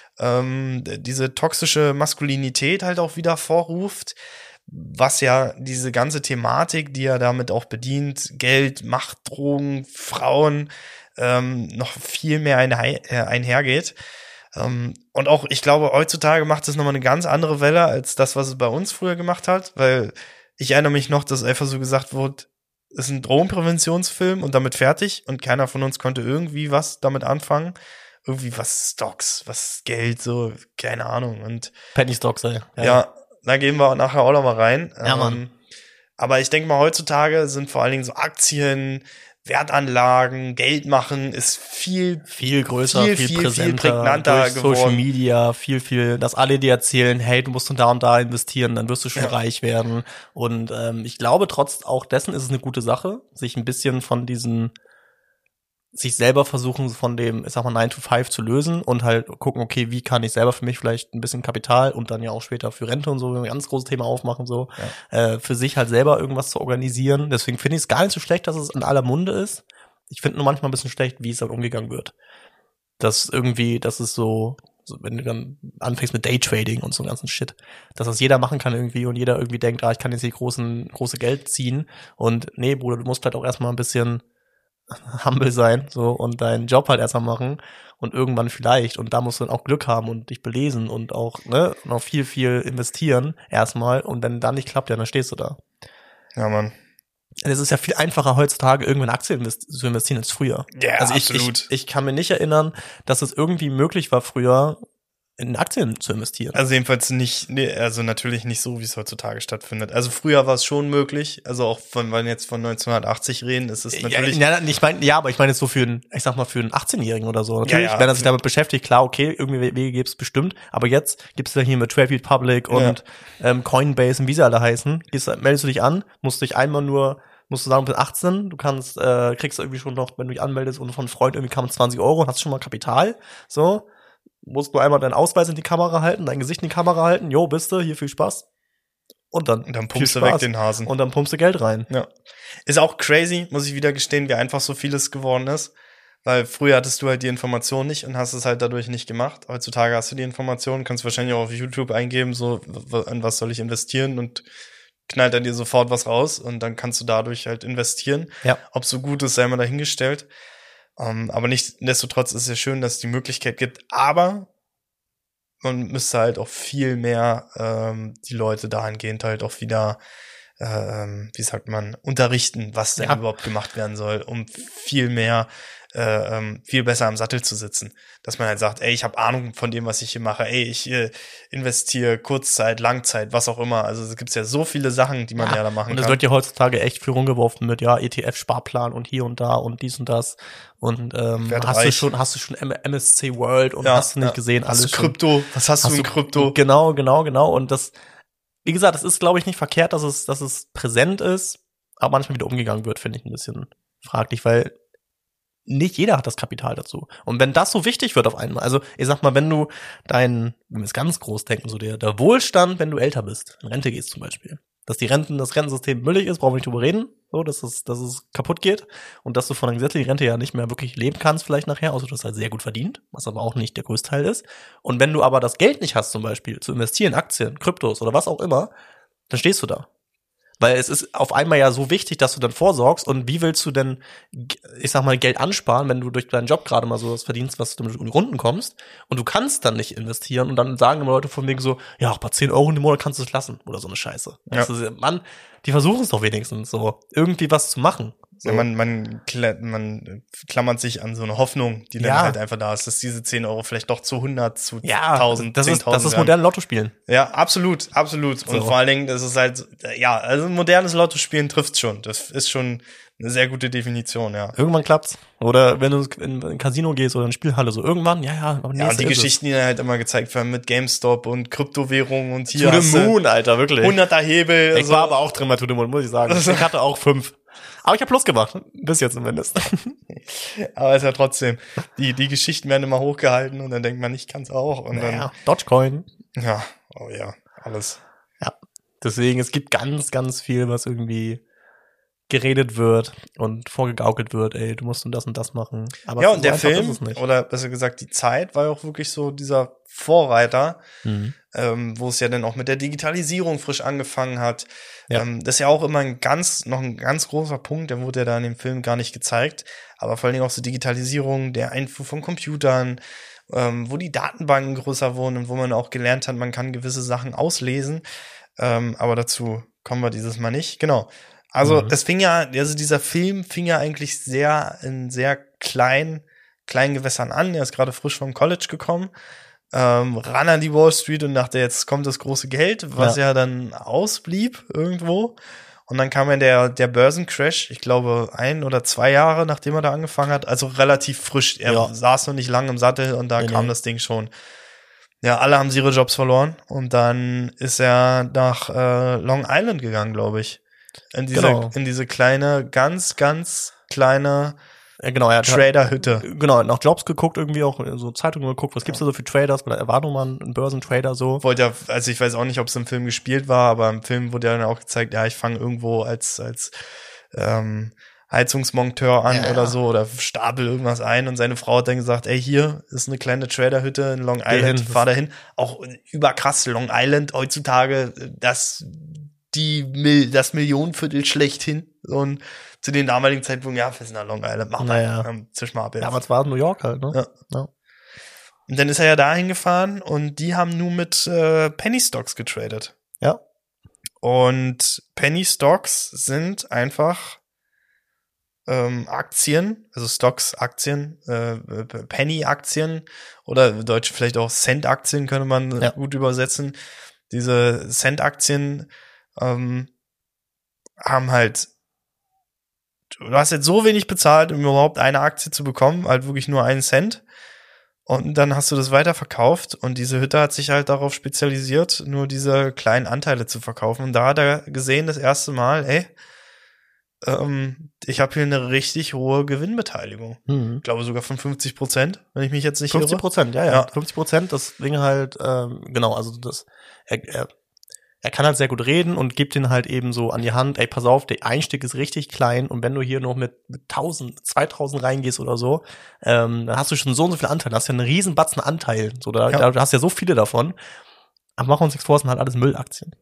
ähm, diese toxische Maskulinität halt auch wieder vorruft, was ja diese ganze Thematik, die er damit auch bedient, Geld, Macht, Drogen, Frauen, ähm, noch viel mehr einher, äh, einhergeht. Ähm, und auch, ich glaube, heutzutage macht es nochmal eine ganz andere Welle als das, was es bei uns früher gemacht hat, weil ich erinnere mich noch, dass einfach so gesagt wurde, es ist ein Drogenpräventionsfilm und damit fertig und keiner von uns konnte irgendwie was damit anfangen. Irgendwie was Stocks, was Geld, so, keine Ahnung. Und Penny Stocks, ey. ja, da gehen wir nachher auch noch mal rein. Ja, Mann. Ähm, aber ich denke mal, heutzutage sind vor allen Dingen so Aktien, Wertanlagen, Geld machen ist viel, Viel größer, Viel, viel, viel, viel präsenter, prägnanter durch Social geworden. Media, viel, viel, dass alle dir erzählen, hey, du musst da und da investieren, dann wirst du schon Ja. reich werden. Und ähm, ich glaube, trotz auch dessen ist es eine gute Sache, sich ein bisschen von diesen sich selber versuchen von dem, ich sag mal, nine to five zu lösen und halt gucken, okay, wie kann ich selber für mich vielleicht ein bisschen Kapital und dann ja auch später für Rente und so ein ganz großes Thema aufmachen, so, ja. äh, für sich halt selber irgendwas zu organisieren. Deswegen finde ich es gar nicht so schlecht, dass es in aller Munde ist. Ich finde nur manchmal ein bisschen schlecht, wie es dann umgegangen wird. Das irgendwie, das ist so, so, wenn du dann anfängst mit Daytrading und so einen ganzen Shit, dass das jeder machen kann irgendwie und jeder irgendwie denkt, ah, ich kann jetzt hier großen, große Geld ziehen und nee, Bruder, du musst halt auch erstmal ein bisschen humble sein, so, und deinen Job halt erstmal machen und irgendwann vielleicht, und da musst du dann auch Glück haben und dich belesen und auch, ne, noch viel, viel investieren erstmal, und wenn dann nicht klappt, ja, dann stehst du da. Ja, Mann. Es ist ja viel einfacher heutzutage, irgendwann in Aktien invest- zu investieren als früher. Ja, yeah, also ich, absolut. Ich, ich kann mir nicht erinnern, dass es irgendwie möglich war, früher in Aktien zu investieren. Also jedenfalls nicht, nee, also natürlich nicht so, wie es heutzutage stattfindet. Also früher war es schon möglich, also auch von, wenn wir jetzt von neunzehnhundertachtzig reden, ist es natürlich. Ja, ja, ich meine, ja, aber ich meine jetzt so für einen, ich sag mal, für einen achtzehnjährigen oder so. Natürlich, ja, ja, wenn er sich damit beschäftigt, klar, okay, irgendwie Wege gibt's bestimmt, aber jetzt gibt's ja hier mit Trade Republic und ja. ähm, Coinbase und wie sie alle heißen, gehst, meldest du dich an, musst dich einmal nur, musst du sagen, du bist achtzehn, du kannst, äh, kriegst irgendwie schon noch, wenn du dich anmeldest und von einem Freund irgendwie kamen zwanzig Euro und hast schon mal Kapital, so. Musst du einmal deinen Ausweis in die Kamera halten, dein Gesicht in die Kamera halten, jo, bist du, hier viel Spaß. Und dann, und dann pumpst du weg den Hasen. Und dann pumpst du Geld rein. Ja. Ist auch crazy, muss ich wieder gestehen, wie einfach so vieles geworden ist. Weil früher hattest du halt die Information nicht und hast es halt dadurch nicht gemacht. Heutzutage hast du die Information, kannst wahrscheinlich auch auf YouTube eingeben, so, an was soll ich investieren, und knallt dann dir sofort was raus und dann kannst du dadurch halt investieren. Ja. Ob so gut ist, sei mal dahingestellt. Um, aber nichtsdestotrotz ist es ja schön, dass es die Möglichkeit gibt, aber man müsste halt auch viel mehr ähm, die Leute dahingehend halt auch wieder, ähm, wie sagt man, unterrichten, was denn ja. überhaupt gemacht werden soll, um viel mehr, äh, ähm, viel besser am Sattel zu sitzen. Dass man halt sagt, ey, ich habe Ahnung von dem, was ich hier mache, ey, ich äh, investiere Kurzzeit, Langzeit, was auch immer. Also es gibt ja so viele Sachen, die man ja, ja da machen und kann. Und es wird ja heutzutage echt viel rumgeworfen mit, ja, E T F-Sparplan und hier und da und dies und das. Und ähm, hast reich. du schon, hast du schon M S C World und ja, hast du nicht ja. gesehen, alles hast du Krypto, was hast, hast du in Krypto? Genau, genau, genau. Und das, wie gesagt, es ist, glaube ich, nicht verkehrt, dass es, dass es präsent ist, aber manchmal wieder umgegangen wird, finde ich ein bisschen fraglich, weil nicht jeder hat das Kapital dazu. Und wenn das so wichtig wird auf einmal, also ich sag mal, wenn du dein, wenn wir es ganz groß denken, so der, der Wohlstand, wenn du älter bist, in Rente gehst zum Beispiel, dass die Renten, das Rentensystem müllig ist, brauchen wir nicht drüber reden, so, dass es, dass es kaputt geht und dass du von der gesetzlichen Rente ja nicht mehr wirklich leben kannst vielleicht nachher, außer du hast halt sehr gut verdient, was aber auch nicht der größte Teil ist. Und wenn du aber das Geld nicht hast zum Beispiel, zu investieren, Aktien, Kryptos oder was auch immer, dann stehst du da. Weil es ist auf einmal ja so wichtig, dass du dann vorsorgst, und wie willst du denn, ich sag mal, Geld ansparen, wenn du durch deinen Job gerade mal so was verdienst, was du mit in die Runden kommst, und du kannst dann nicht investieren, und dann sagen immer Leute von wegen so, ja, auch bei zehn Euro im Monat kannst du es lassen, oder so eine Scheiße. Ja. Also, Mann, die versuchen es doch wenigstens so, irgendwie was zu machen. So. Ja, man, man, man klammert sich an so eine Hoffnung, die dann ja. halt einfach da ist, dass diese zehn Euro vielleicht doch zu hundert, zu ja, tausend, das ist, das ist moderne Lottospielen. Ja, absolut, absolut. So. Und vor allen Dingen, das ist halt, ja, also modernes Lottospielen trifft schon. Das ist schon eine sehr gute Definition, ja. Irgendwann klappt's. Oder wenn du in ein Casino gehst oder in eine Spielhalle, so irgendwann, ja, ja. Aber ja, und die Geschichten, die dann halt immer gezeigt werden mit GameStop und Kryptowährungen und hier. To the Moon, Alter, wirklich. hunderter Hebel. Ich so. war aber auch drin bei To the Moon, muss ich sagen. Ich hatte auch fünf. Aber ich habe Plus gemacht. Bis jetzt zumindest. Aber ist ja trotzdem, die, die Geschichten werden immer hochgehalten und dann denkt man, ich kann's auch. Und naja, dann. Dogecoin. Ja, oh ja, alles. Ja. Deswegen, es gibt ganz, ganz viel, was irgendwie geredet wird und vorgegaukelt wird, ey, du musst und das und das machen. Aber ja, so und der Film, ist es nicht. oder besser gesagt die Zeit, war ja auch wirklich so dieser Vorreiter, mhm. ähm, wo es ja dann auch mit der Digitalisierung frisch angefangen hat. Ja. Ähm, das ist ja auch immer ein ganz, noch ein ganz großer Punkt, der wurde ja da in dem Film gar nicht gezeigt, aber vor allen Dingen auch so Digitalisierung, der Einfuhr von Computern, ähm, wo die Datenbanken größer wurden und wo man auch gelernt hat, man kann gewisse Sachen auslesen, ähm, aber dazu kommen wir dieses Mal nicht. Genau. Also mhm. das fing ja, also dieser Film fing ja eigentlich sehr in sehr kleinen, kleinen Gewässern an. Er ist gerade frisch vom College gekommen, ähm, ran an die Wall Street und dachte, jetzt kommt das große Geld, was ja, ja dann ausblieb irgendwo. Und dann kam ja der, der Börsencrash, ich glaube ein oder zwei Jahre, nachdem er da angefangen hat, also relativ frisch. Er ja. saß noch nicht lange im Sattel und da nee, kam nee. das Ding schon. Ja, alle haben ihre Jobs verloren und dann ist er nach äh, Long Island gegangen, glaube ich. In diese, genau. in diese kleine, ganz, ganz kleine Ja, genau, er hat Trader-Hütte. Genau, nach Jobs geguckt, irgendwie auch so Zeitungen geguckt, was gibt's da so für Traders, oder er war nun mal ein Börsentrader so. Wollte ja, also ich weiß auch nicht, ob es im Film gespielt war, aber im Film wurde ja dann auch gezeigt, ja, ich fange irgendwo als als ähm, Heizungsmonteur an ja, oder ja. so oder stapel irgendwas ein und seine Frau hat dann gesagt, ey, hier ist eine kleine Traderhütte in Long Island, Geh hin. fahr dahin. Auch überkrass, Long Island heutzutage, das die Mil- das Millionenviertel schlechthin. Und zu den damaligen Zeitpunkten, ja, wir sind nach Long Island, machen wir, Naja. ähm, zisch mal ab jetzt. Damals war es New York halt, ne? Ja. Ja. Und dann ist er ja dahin gefahren und die haben nur mit äh, Penny Stocks getradet. Ja. Und Penny Stocks sind einfach ähm, Aktien, also Stocks, Aktien, äh, Penny-Aktien oder im Deutsch vielleicht auch Cent-Aktien könnte man Ja. gut übersetzen. Diese Cent-Aktien ähm, haben halt, du hast jetzt so wenig bezahlt, um überhaupt eine Aktie zu bekommen, halt wirklich nur einen Cent. Und dann hast du das weiterverkauft und diese Hütte hat sich halt darauf spezialisiert, nur diese kleinen Anteile zu verkaufen. Und da hat er gesehen das erste Mal, ey, ähm, ich habe hier eine richtig hohe Gewinnbeteiligung. Mhm. Ich glaube sogar von fünfzig Prozent, wenn ich mich jetzt nicht fünfzig irre. Prozent, ja, ja, Ja. fünfzig Prozent, das Ding halt, ähm, genau, also das, er, er, er kann halt sehr gut reden und gibt ihn halt eben so an die Hand, ey, pass auf, der Einstieg ist richtig klein und wenn du hier noch mit, mit tausend, zweitausend reingehst oder so, ähm, dann hast du schon so und so viele Anteile, hast ja einen riesen Batzen Anteil, so, da, Ja. da hast du ja so viele davon, aber machen wir uns nichts vor, es sind halt alles Müllaktien.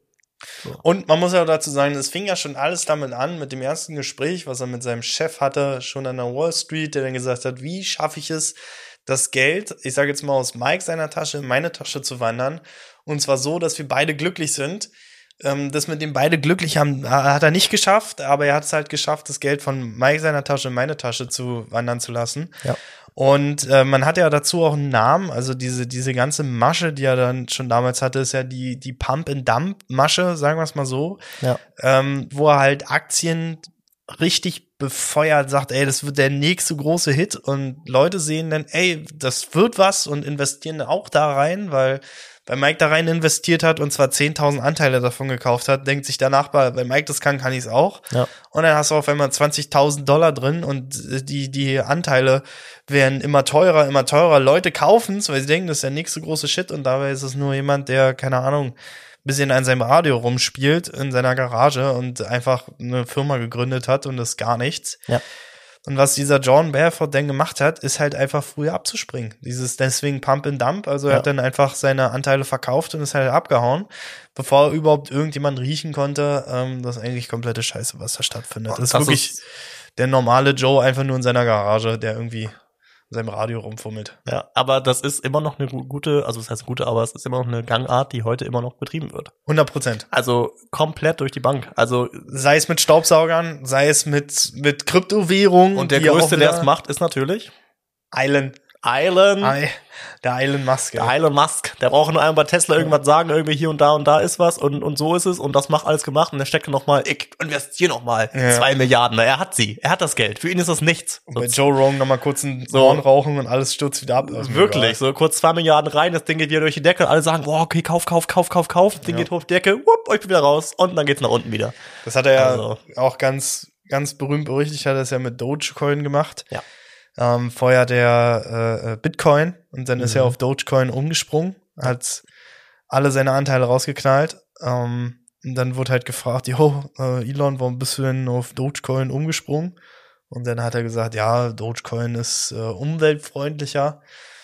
Und man muss ja dazu sagen, es fing ja schon alles damit an, mit dem ersten Gespräch, was er mit seinem Chef hatte, schon an der Wall Street, der dann gesagt hat, wie schaffe ich es, das Geld, ich sage jetzt mal aus Mike seiner Tasche in meine Tasche zu wandern, und zwar so, dass wir beide glücklich sind. Ähm, das mit dem beide glücklich haben, hat er nicht geschafft, aber er hat es halt geschafft, das Geld von Mike seiner Tasche in meine Tasche zu wandern zu lassen. Ja. Und äh, man hat ja dazu auch einen Namen, also diese diese ganze Masche, die er dann schon damals hatte, ist ja die die Pump-and-Dump-Masche, sagen wir es mal so, Ja. ähm, wo er halt Aktien richtig befeuert, sagt, ey, das wird der nächste große Hit und Leute sehen dann, ey, das wird was und investieren auch da rein, weil weil Mike da rein investiert hat und zwar zehntausend Anteile davon gekauft hat, denkt sich der Nachbar, wenn Mike das kann, kann ich es auch. Ja. Und dann hast du auf einmal zwanzigtausend Dollar drin und die die Anteile werden immer teurer, immer teurer. Leute kaufen es, weil sie denken, das ist der nächste große Shit und dabei ist es nur jemand, der, keine Ahnung, ein bisschen an seinem Radio rumspielt in seiner Garage und einfach eine Firma gegründet hat und das ist gar nichts. Ja. Und was dieser John Belfort denn gemacht hat, ist halt einfach früher abzuspringen. Dieses deswegen Pump and Dump. Also er Ja. hat dann einfach seine Anteile verkauft und ist halt abgehauen, bevor überhaupt irgendjemand riechen konnte. Ähm, das ist eigentlich komplette Scheiße, was da stattfindet. Das ist Das wirklich ist- der normale Joe einfach nur in seiner Garage, der irgendwie in seinem Radio rumfummelt. Ja, aber das ist immer noch eine gu- gute, also das heißt gute, aber es ist immer noch eine Gangart, die heute immer noch betrieben wird. hundert Prozent. Also komplett durch die Bank. Also Sei es mit Staubsaugern, sei es mit, mit Kryptowährungen. und der die auch größte, der wieder- es macht, ist natürlich Island. Elon. I, der Elon Musk. Der ey. Elon Musk, der braucht nur einmal bei Tesla irgendwas sagen, irgendwie hier und da und da ist was und und so ist es und das macht alles gemacht und der steckt noch mal, ich investiere noch mal Ja. zwei Milliarden. Er hat sie, er hat das Geld. Für ihn ist das nichts. Und bei So, Joe Rogan nochmal kurz einen So. Dorn rauchen und alles stürzt wieder ab. Also wirklich, so kurz zwei Milliarden rein, das Ding geht wieder durch die Decke und alle sagen, boah, okay, kauf, kauf, kauf, kauf, kauf. Das Ding Ja. geht hoch die Decke, wupp, ich bin wieder raus und dann geht's nach unten wieder. Das hat er ja Also. auch ganz, ganz berühmt berüchtigt, hat er es ja mit Dogecoin gemacht. Ja. Ähm, vorher der äh, Bitcoin und dann ist Mhm. er auf Dogecoin umgesprungen, hat alle seine Anteile rausgeknallt. Ähm, und dann wurde halt gefragt, jo, äh, Elon, warum bist du denn auf Dogecoin umgesprungen? Und dann hat er gesagt, ja, Dogecoin ist äh, umweltfreundlicher.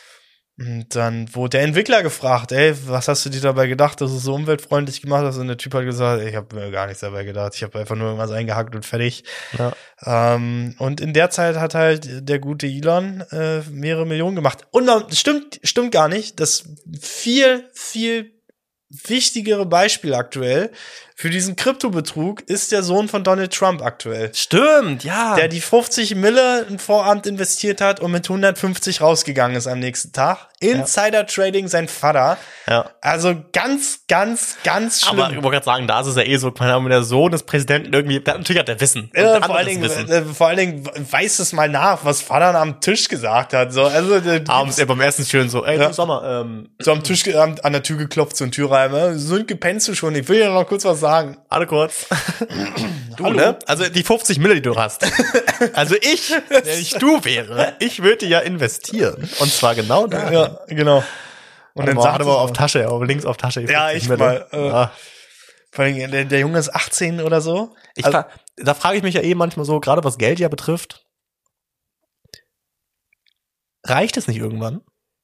Und dann wurde der Entwickler gefragt, ey, was hast du dir dabei gedacht, dass du es so umweltfreundlich gemacht hast? Und der Typ hat gesagt, ey, ich habe mir gar nichts dabei gedacht. Ich habe einfach nur irgendwas eingehackt und fertig. Ja. Ähm, und in der Zeit hat halt der gute Elon äh, mehrere Millionen gemacht. Und noch, stimmt, stimmt gar nicht. Das viel, viel wichtigere Beispiel aktuell für diesen Kryptobetrug ist der Sohn von Donald Trump aktuell. Stimmt, ja. Der die fünfzig Mille in Vorabend investiert hat und mit hundertfünfzig rausgegangen ist am nächsten Tag. Insider-Trading sein Vater. ja. Also ganz, ganz, ganz schlimm. Aber ich wollte gerade sagen, da ist es ja eh so, keine Ahnung, der Sohn des Präsidenten irgendwie, der, natürlich hat der Wissen. Und Äh, der vor, andere allen das Dingen, Wissen. äh, vor allen Dingen weiß es mal nach, was Vater am Tisch gesagt hat. So, also äh, Abends, ey, beim Essen schön so, ey, Ja. du, sag mal, ähm, so am Tisch ge- an, an der Tür geklopft, so ein Türreimer. So gepennt du schon, ich will ja noch kurz was sagen. Warte kurz. Du, Hallo? ne? Also die fünfzig Mille, die du hast. Also ich, wenn ich du wäre, ich würde ja investieren. Und zwar genau da. Ja, genau. Und dann warte mal auf Tasche, auf links auf Tasche. Ja, ich mal. Äh, ja. Vor allem, der, der Junge ist achtzehn oder so. Ich Also, fra- da frage ich mich ja eh manchmal so, gerade was Geld ja betrifft, reicht es nicht irgendwann?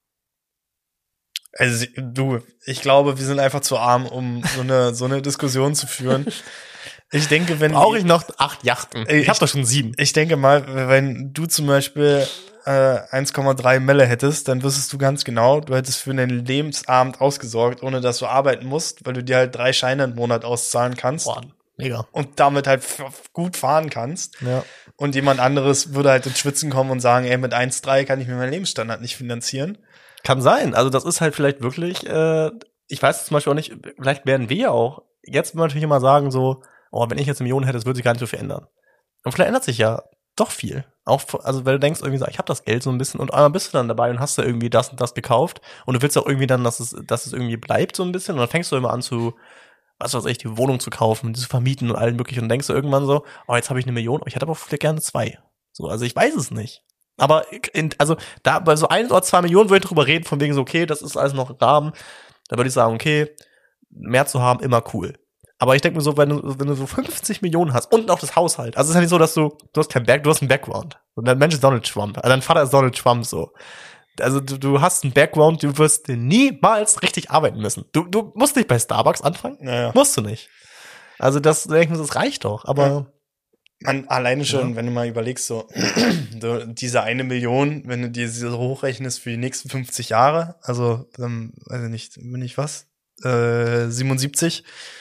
also du, ich glaube, wir sind einfach zu arm, um so eine so eine Diskussion zu führen. Ich denke, wenn Brauche ich noch acht Yachten? Ich, Ich- habe doch schon sieben. ich denke mal, wenn du zum Beispiel äh, eins Komma drei Mille hättest, dann wüsstest du ganz genau, du hättest für einen Lebensabend ausgesorgt, ohne dass du arbeiten musst, weil du dir halt drei Scheine im Monat auszahlen kannst Boah, mega. und damit halt f- gut fahren kannst. Ja. Und jemand anderes würde halt ins Schwitzen kommen und sagen, ey, mit eins Komma drei kann ich mir meinen Lebensstandard nicht finanzieren. Kann sein. Also das ist halt vielleicht wirklich, äh, ich weiß zum Beispiel auch nicht, vielleicht werden wir ja auch, jetzt will man natürlich immer sagen so, oh, wenn ich jetzt eine Million hätte, das würde sich gar nicht so viel ändern. Und vielleicht ändert sich ja doch viel. Auch, also weil du denkst irgendwie so, ich habe das Geld so ein bisschen und einmal bist du dann dabei und hast da irgendwie das und das gekauft und du willst auch irgendwie dann, dass es, dass es irgendwie bleibt so ein bisschen und dann fängst du immer an zu, was weiß ich, die Wohnung zu kaufen, die zu vermieten und allen möglichen und denkst du irgendwann so, oh, jetzt habe ich eine Million, aber ich hätte aber vielleicht gerne zwei. So, also ich weiß es nicht. Aber in, also da bei so ein oder zwei Millionen würde ich drüber reden, von wegen so, okay, das ist alles noch im Rahmen. Da würde ich sagen, okay, mehr zu haben, immer cool. Aber ich denke mir so, wenn du, wenn du so fünfzig Millionen hast und auch das Haushalt, also es ist ja nicht so, dass du, du hast kein Back, du hast einen Background. Und dein Mensch ist Donald Trump, also dein Vater ist Donald Trump so. Also du, du hast einen Background, du wirst niemals richtig arbeiten müssen. Du, du musst nicht bei Starbucks anfangen, Naja. musst du nicht. Also das, denke ich, das reicht doch, aber Ja. Man, alleine schon, Ja. wenn du mal überlegst, so, so diese eine Million, wenn du dir so hochrechnest für die nächsten fünfzig Jahre, also, ähm, weiß ich nicht, bin ich was? Äh, siebenundsiebzig.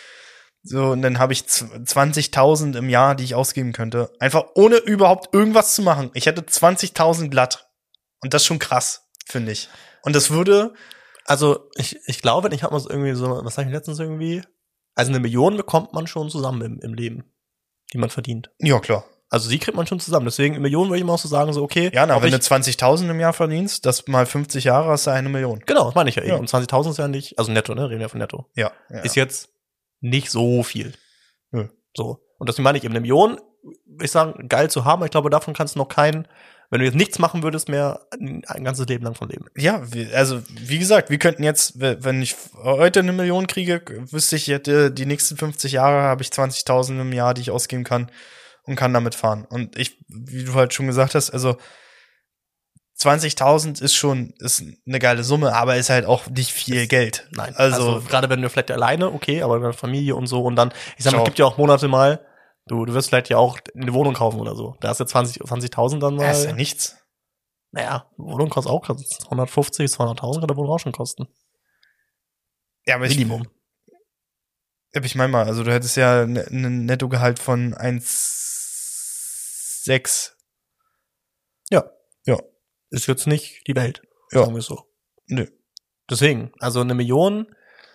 So, und dann habe ich z- zwanzigtausend im Jahr, die ich ausgeben könnte. Einfach ohne überhaupt irgendwas zu machen. Ich hätte zwanzigtausend glatt. Und das ist schon krass, finde ich. Und das würde, also ich, ich glaube, ich habe mal so irgendwie so, was habe ich letztens irgendwie? Also eine Million bekommt man schon zusammen im, im Leben, die man verdient. ja klar. Also die kriegt man schon zusammen. Deswegen eine Million würde ich immer auch so sagen, so okay. Ja, na, ob wenn du ich, zwanzigtausend im Jahr verdienst, das mal fünfzig Jahre hast du eine Million. genau, das meine ich ja eben. Ja. Und zwanzigtausend ist ja nicht, also netto, ne, reden wir von netto. Ja. ja. Ist jetzt nicht so viel. Nö. So. Und deswegen meine ich eben eine Million, würde ich sagen, geil zu haben. Ich glaube, davon kannst du noch keinen, wenn du jetzt nichts machen würdest, mehr ein, ein ganzes Leben lang von leben. Ja, wie, also wie gesagt, wir könnten jetzt, wenn ich heute eine Million kriege, wüsste ich, hätte die nächsten fünfzig Jahre habe ich zwanzigtausend im Jahr, die ich ausgeben kann und kann damit fahren. Und ich, wie du halt schon gesagt hast, also zwanzigtausend ist schon ist eine geile Summe, aber ist halt auch nicht viel Geld. Nein. Also, Also, gerade wenn du vielleicht alleine, okay, aber mit der Familie und so und dann, ich sag mal, Schau. es gibt ja auch Monate mal, du, du wirst vielleicht ja auch eine Wohnung kaufen oder so. Da hast du zwanzig, zwanzigtausend dann mal. ja, ist ja nichts. Naja, eine Wohnung kostet auch hundertfünfzig, zweihunderttausend kann der Wohnung auch schon kosten. Ja, aber ich, Minimum. aber ich meine mal, also du hättest ja ein Nettogehalt von eins Komma sechs. Ja. Ja. Ist jetzt nicht die Welt. Ja. Sagen wir es so. Nö. Deswegen, also eine Million.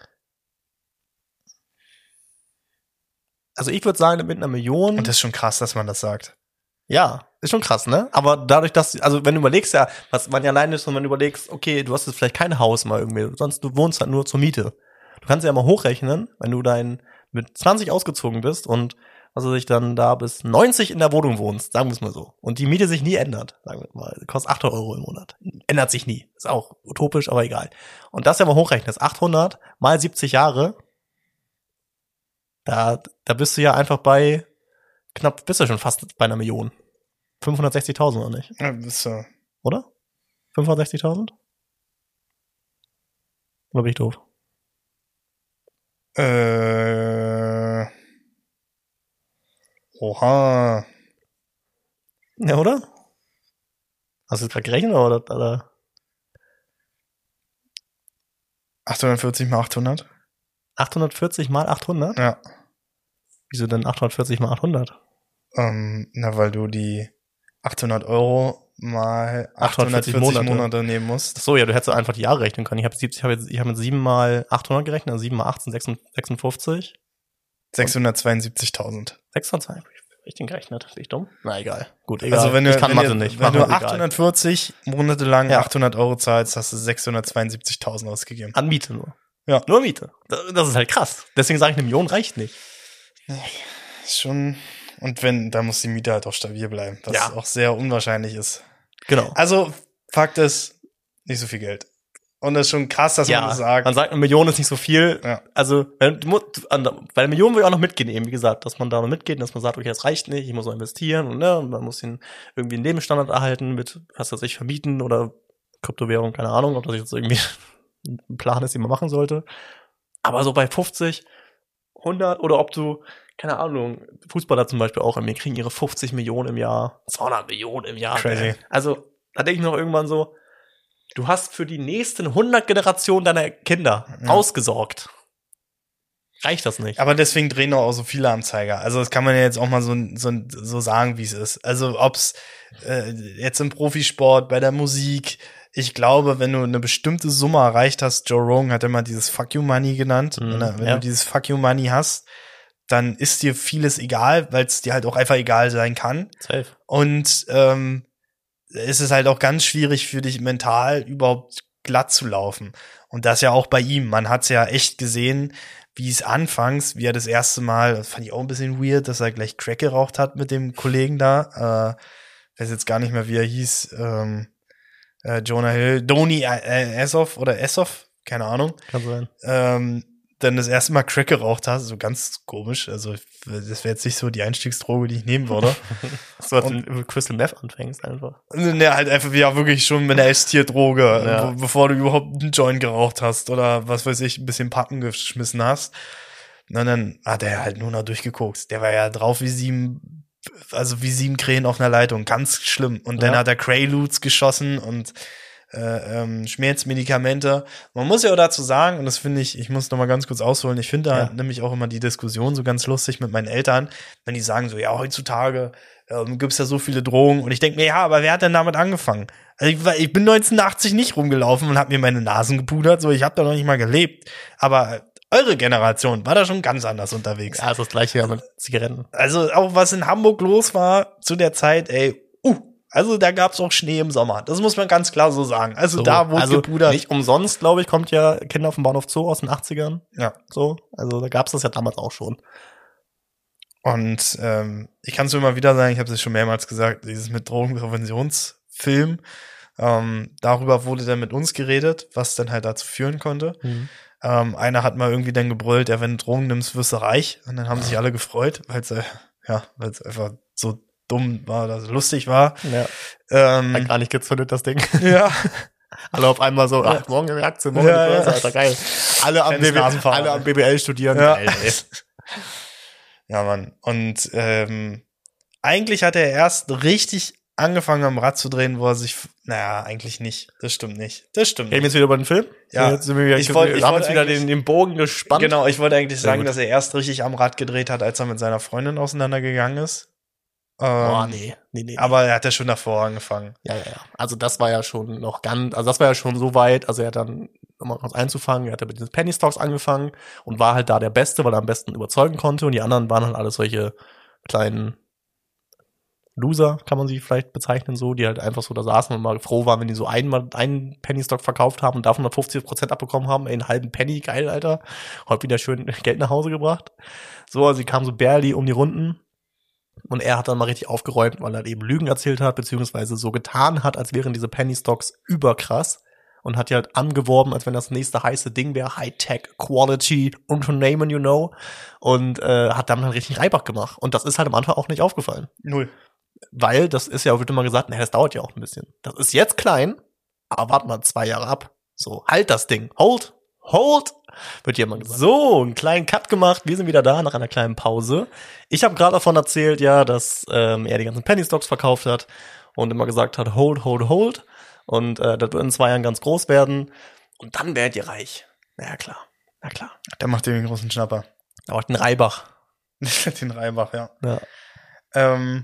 Also ich würde sagen, mit einer Million. Und das ist schon krass, dass man das sagt. Ja, ist schon krass, ne? Aber dadurch, dass, also wenn du überlegst ja, was man ja alleine ist, wenn man überlegst, okay, du hast jetzt vielleicht kein Haus mal irgendwie, sonst du wohnst halt nur zur Miete. Du kannst ja mal hochrechnen, wenn du dein mit zwanzig ausgezogen bist und was weiß ich dann da bis neunzig in der Wohnung wohnst, sagen wir es mal so. Und die Miete sich nie ändert, sagen wir mal, kostet achthundert Euro im Monat. Ändert sich nie. Ist auch utopisch, aber egal. Und das ja mal hochrechnest, achthundert mal siebzig Jahre, da, da bist du ja einfach bei knapp, bist du schon fast bei einer Million. fünfhundertsechzigtausend oder nicht? Ja, bist du. Oder? fünfhundertsechzigtausend? Oder bin ich doof? Äh. Oha. Ja, oder? Hast du jetzt gerade gerechnet, oder? oder? achthundertvierzig mal achthundert? achthundertvierzig mal achthundert? Ja. Wieso denn achthundertvierzig mal achthundert? Ähm, na, weil du die achthundert Euro mal achthundertvierzig achthundertvierzig Monate. Monate nehmen musst. Ach so, ja, du hättest einfach die Jahre rechnen können. Ich habe siebzig, ich habe jetzt, ich habe mit sieben mal achthundert gerechnet, also sieben mal achtzehn, sechsundfünfzig. sechshundertzweiundsiebzigtausend. sechsundzwanzig. Richtig gerechnet. Bin ich dumm? Na, egal. Gut, egal. Also wenn du, ich kann wenn Mathe du, nicht. wenn Machen du wir egal. achthundertvierzig Monate lang Ja. achthundert Euro zahlst, hast du sechshundertzweiundsiebzigtausend ausgegeben. An Miete nur. Ja. Nur Miete. Das das ist halt krass. Deswegen sage ich, eine Million reicht nicht. Schon. Und wenn, da muss die Miete halt auch stabil bleiben, was Ja. auch sehr unwahrscheinlich ist. Genau. Also, Fakt ist, nicht so viel Geld. Und das ist schon krass, dass Ja, man das sagt. man sagt, eine Million ist nicht so viel. Ja. Also, wenn, du musst- an- bei der Million will ich auch noch mitgehen, eben, wie gesagt, dass man da noch mitgeht, dass man sagt, okay, das reicht nicht, ich muss noch investieren und, ne, und man muss ihn irgendwie einen Lebensstandard erhalten mit, was weiß ich, vermieten oder Kryptowährung, keine Ahnung, ob das jetzt irgendwie ein Plan ist, den man machen sollte. Aber so bei fünfzig, hundert oder ob du, keine Ahnung, Fußballer zum Beispiel auch, wir kriegen ihre fünfzig Millionen im Jahr, zweihundert Millionen im Jahr. Crazy. Also, da denke ich noch irgendwann so, du hast für die nächsten hundert Generationen deiner Kinder Ja. ausgesorgt. Reicht das nicht? Aber deswegen drehen auch so viele Anzeiger. Also das kann man ja jetzt auch mal so, so, so sagen, wie es ist. Also ob's äh, jetzt im Profisport, bei der Musik, ich glaube, wenn du eine bestimmte Summe erreicht hast, Joe Rogan hat immer dieses Fuck you Money genannt, Mhm, wenn, er, wenn ja. du dieses Fuck you Money hast, dann ist dir vieles egal, weil es dir halt auch einfach egal sein kann. Safe. Und ähm, es ist halt auch ganz schwierig für dich mental überhaupt glatt zu laufen. Und das ja auch bei ihm. Man hat's ja echt gesehen, wie es anfangs, wie er das erste Mal, das fand ich auch ein bisschen weird, dass er gleich Crack geraucht hat mit dem Kollegen da. Äh, weiß jetzt gar nicht mehr, wie er hieß. Ähm, äh, Jonah Hill, Doni äh, Essoff oder Essoff, keine Ahnung. Kann sein. Ähm, dann das erste Mal Crack geraucht hast, so ganz komisch. Also das wäre jetzt nicht so die Einstiegsdroge, die ich nehmen würde. So, als du mit Crystal Meth anfängst einfach. Ne, halt einfach ja wirklich schon mit einer S-Tier-Droge, Ja. be- bevor du überhaupt einen Joint geraucht hast oder was weiß ich, ein bisschen Pappen geschmissen hast. Und dann hat er halt nur noch durchgeguckt. Der war ja drauf wie sieben, also wie sieben Krähen auf einer Leitung. Ganz schlimm. Und dann Ja. hat er Quaaludes geschossen und äh, ähm, Schmerzmedikamente. Man muss ja auch dazu sagen, und das finde ich, ich muss noch mal ganz kurz ausholen, ich finde da Ja. nämlich auch immer die Diskussion so ganz lustig mit meinen Eltern, wenn die sagen so, ja, heutzutage ähm, gibt's ja so viele Drogen. Und ich denke mir, ja, aber wer hat denn damit angefangen? Also ich, war- ich bin neunzehnhundert nicht rumgelaufen und habe mir meine Nasen gepudert, so ich habe da noch nicht mal gelebt. Aber eure Generation war da schon ganz anders unterwegs. Ja, ist das gleiche ja mit Zigaretten. Also auch was in Hamburg los war zu der Zeit, ey, uh, also da gab's auch Schnee im Sommer. Das muss man ganz klar so sagen. Also So, da wurde also gepudert. nicht umsonst, glaube ich, kommt ja Kinder vom Bahnhof Zoo aus den achtzigern. Ja. So, also da gab's das ja damals auch schon. Und ähm, ich kann es nur immer wieder sagen, ich habe es schon mehrmals gesagt, dieses mit Drogenpräventionsfilm, ähm, darüber wurde dann mit uns geredet, was dann halt dazu führen konnte. Ähm, einer hat mal irgendwie dann gebrüllt, ja, wenn du Drogen nimmst, wirst du reich. Und dann haben sich alle gefreut, weil es äh, ja, weil es einfach so dumm war, dass es lustig war. Ja, hat Ähm, gar nicht gezündet, das Ding. ja. Alle auf einmal so, ach, morgen in die Aktien, morgen Ja, in die Börse, ja. Alter, geil. Alle am, Kleines B B, Nasenfahrer. alle am B B L studieren, Ja. geil, ey. Ja, Mann. Und ähm, eigentlich hat er erst richtig angefangen am Rad zu drehen, wo er sich, naja, eigentlich nicht. Das stimmt nicht. Das stimmt Reden wir nicht. jetzt wieder über den Film? Ja. Jetzt sind wir wieder, Ich wollt- ich wir haben wollt jetzt wieder eigentlich- den, den Bogen gespannt. Genau, ich wollte eigentlich Sehr sagen, gut. dass er erst richtig am Rad gedreht hat, als er mit seiner Freundin auseinandergegangen ist. Ähm, Boah, nee, nee, nee. Aber er hat ja schon davor angefangen. Ja, ja, ja. Also das war ja schon noch ganz, also das war ja schon so weit, also er hat dann, um mal kurz einzufangen, er hat ja mit den Penny Stocks angefangen und war halt da der Beste, weil er am besten überzeugen konnte und die anderen waren halt alles solche kleinen Loser, kann man sie vielleicht bezeichnen so, die halt einfach so da saßen und mal froh waren, wenn die so einmal einen Penny Stock verkauft haben und davon noch fünfzig Prozent abbekommen haben, ey, einen halben Penny, geil, Alter. Heute wieder schön Geld nach Hause gebracht. So, also sie kamen so barely um die Runden. Und er hat dann mal richtig aufgeräumt, weil er eben Lügen erzählt hat, beziehungsweise so getan hat, als wären diese Penny Stocks überkrass und hat die halt angeworben, als wenn das nächste heiße Ding wäre, High-Tech, Quality, Unternehmen, you know, und äh, hat dann halt richtig Reibach gemacht. Und das ist halt am Anfang auch nicht aufgefallen. Null. Weil, das ist ja, wird immer gesagt, naja, das dauert ja auch ein bisschen. Das ist jetzt klein, aber warte mal zwei Jahre ab. So, halt das Ding. Hold, hold, wird hier immer gesagt. So, einen kleinen Cut gemacht. Wir sind wieder da nach einer kleinen Pause. Ich habe gerade davon erzählt, ja, dass ähm, er die ganzen Penny Stocks verkauft hat und immer gesagt hat, hold, hold, hold. Und äh, das wird in zwei Jahren ganz groß werden. Und dann werdet ihr reich. Na ja, klar. Na klar. Der macht den großen Schnapper. Da war ein Reibach. Den Reibach, ja. Ja. Ähm,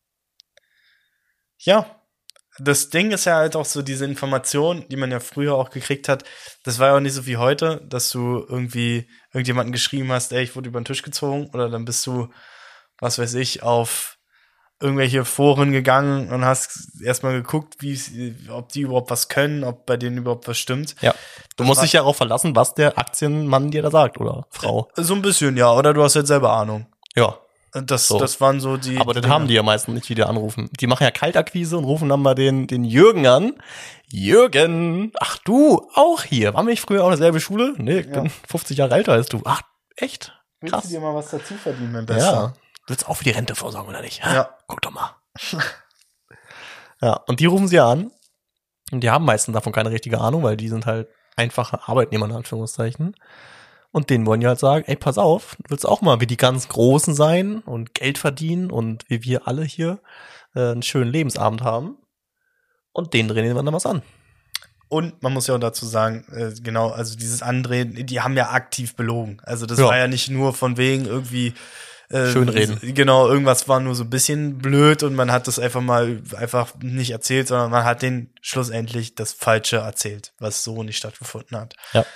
ja, das Ding ist ja halt auch so diese Information, die man ja früher auch gekriegt hat. Das war ja auch nicht so wie heute, dass du irgendwie irgendjemanden geschrieben hast, ey, ich wurde über den Tisch gezogen, oder dann bist du, was weiß ich, auf irgendwelche Foren gegangen und hast erstmal geguckt, wie, ob die überhaupt was können, ob bei denen überhaupt was stimmt. Ja. Du Das musst war- dich ja darauf verlassen, was der Aktienmann dir da sagt, oder Frau. So ein bisschen, ja, oder du hast jetzt selber Ahnung. Ja. Das, So. das waren so die. Aber das Dinge. haben die ja meistens nicht, die dir anrufen. Die machen ja Kaltakquise und rufen dann mal den, den Jürgen an. Jürgen, ach du, auch hier. Waren wir nicht früher auch in derselbe Schule? Nee, ich Ja. bin fünfzig Jahre älter als du. Ach, echt? Willst Krass. du dir mal was dazu verdienen, mein Bester? Ja. Du willst auch für die Rente vorsorgen, oder nicht? Ja. Guck doch mal. Ja, und die rufen sie an. Und die haben meistens davon keine richtige Ahnung, weil die sind halt einfache Arbeitnehmer, in Anführungszeichen. Und denen wollen die halt sagen, ey, pass auf, du willst auch mal wie die ganz Großen sein und Geld verdienen und wie wir alle hier äh, einen schönen Lebensabend haben. Und denen drehen wir dann was an. Und man muss ja auch dazu sagen, äh, genau, also dieses Andrehen, die haben ja aktiv belogen. Also das Ja. war ja nicht nur von wegen irgendwie äh, Schönreden. Genau, irgendwas war nur so ein bisschen blöd und man hat das einfach mal einfach nicht erzählt, sondern man hat denen schlussendlich das Falsche erzählt, was so nicht stattgefunden hat. Ja.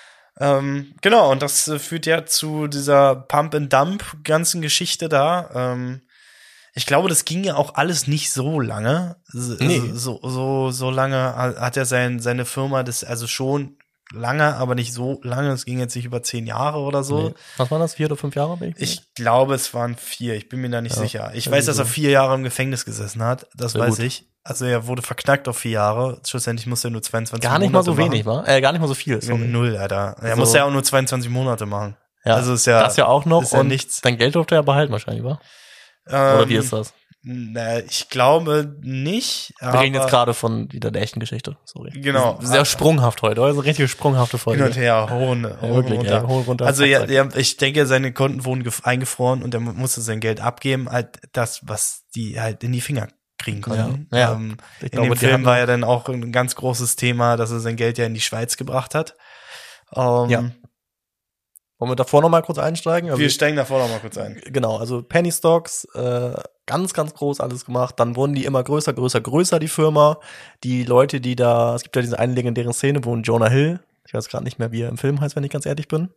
Ähm, genau, und das äh, führt ja zu dieser Pump-and-Dump ganzen Geschichte da. Ähm, ich glaube, das ging ja auch alles nicht so lange. So, Nee. so, so, so lange hat er sein, seine Firma, das also schon lange, aber nicht so lange. Es ging jetzt nicht über zehn Jahre oder so. Nee. Was waren das, vier oder fünf Jahre? Bin ich Ich glaube, es waren vier. Ich bin mir da nicht Ja, sicher. Ich irgendwie weiß, dass er so. vier Jahre im Gefängnis gesessen hat. Das Sehr weiß gut. ich. Also er wurde verknackt auf vier Jahre. Schlussendlich musste er nur zweiundzwanzig Gar nicht mal so Monate wenig, war? Äh, gar nicht mal so viel. machen. Sorry. Null, Alter. Er Also- musste ja auch nur zweiundzwanzig Monate machen. Ja, Also ist ja, das ja auch noch ist ja und nichts. dein Geld durfte er behalten wahrscheinlich, wa? Oder Ähm, wie ist das? Na, ich glaube nicht. Wir reden jetzt gerade von wieder der echten Geschichte, sorry. Genau. Wir sind Sehr sprunghaft heute, heute ist eine richtige sprunghafte Folge. hin und her, hohen, Ja, hohen wirklich, runter. ey, hoch runter. Also zack, ja, zack. ja, ich denke, seine Konten wurden gef- eingefroren und er musste sein Geld abgeben, halt das, was die halt in die Finger kriegen konnten. Ja, ja. Ähm, Ich in glaube, dem die Film hatten- war ja dann auch ein ganz großes Thema, dass er sein Geld ja in die Schweiz gebracht hat. Ähm, Ja. Wollen wir davor noch mal kurz einsteigen? Also wir steigen davor noch mal kurz ein. Genau, also Penny Stocks, äh, ganz, ganz groß alles gemacht. Dann wurden die immer größer, größer, größer, die Firma. Die Leute, die da, es gibt ja diese eine legendäre Szene, wo ein Jonah Hill, ich weiß gerade nicht mehr, wie er im Film heißt, wenn ich ganz ehrlich bin,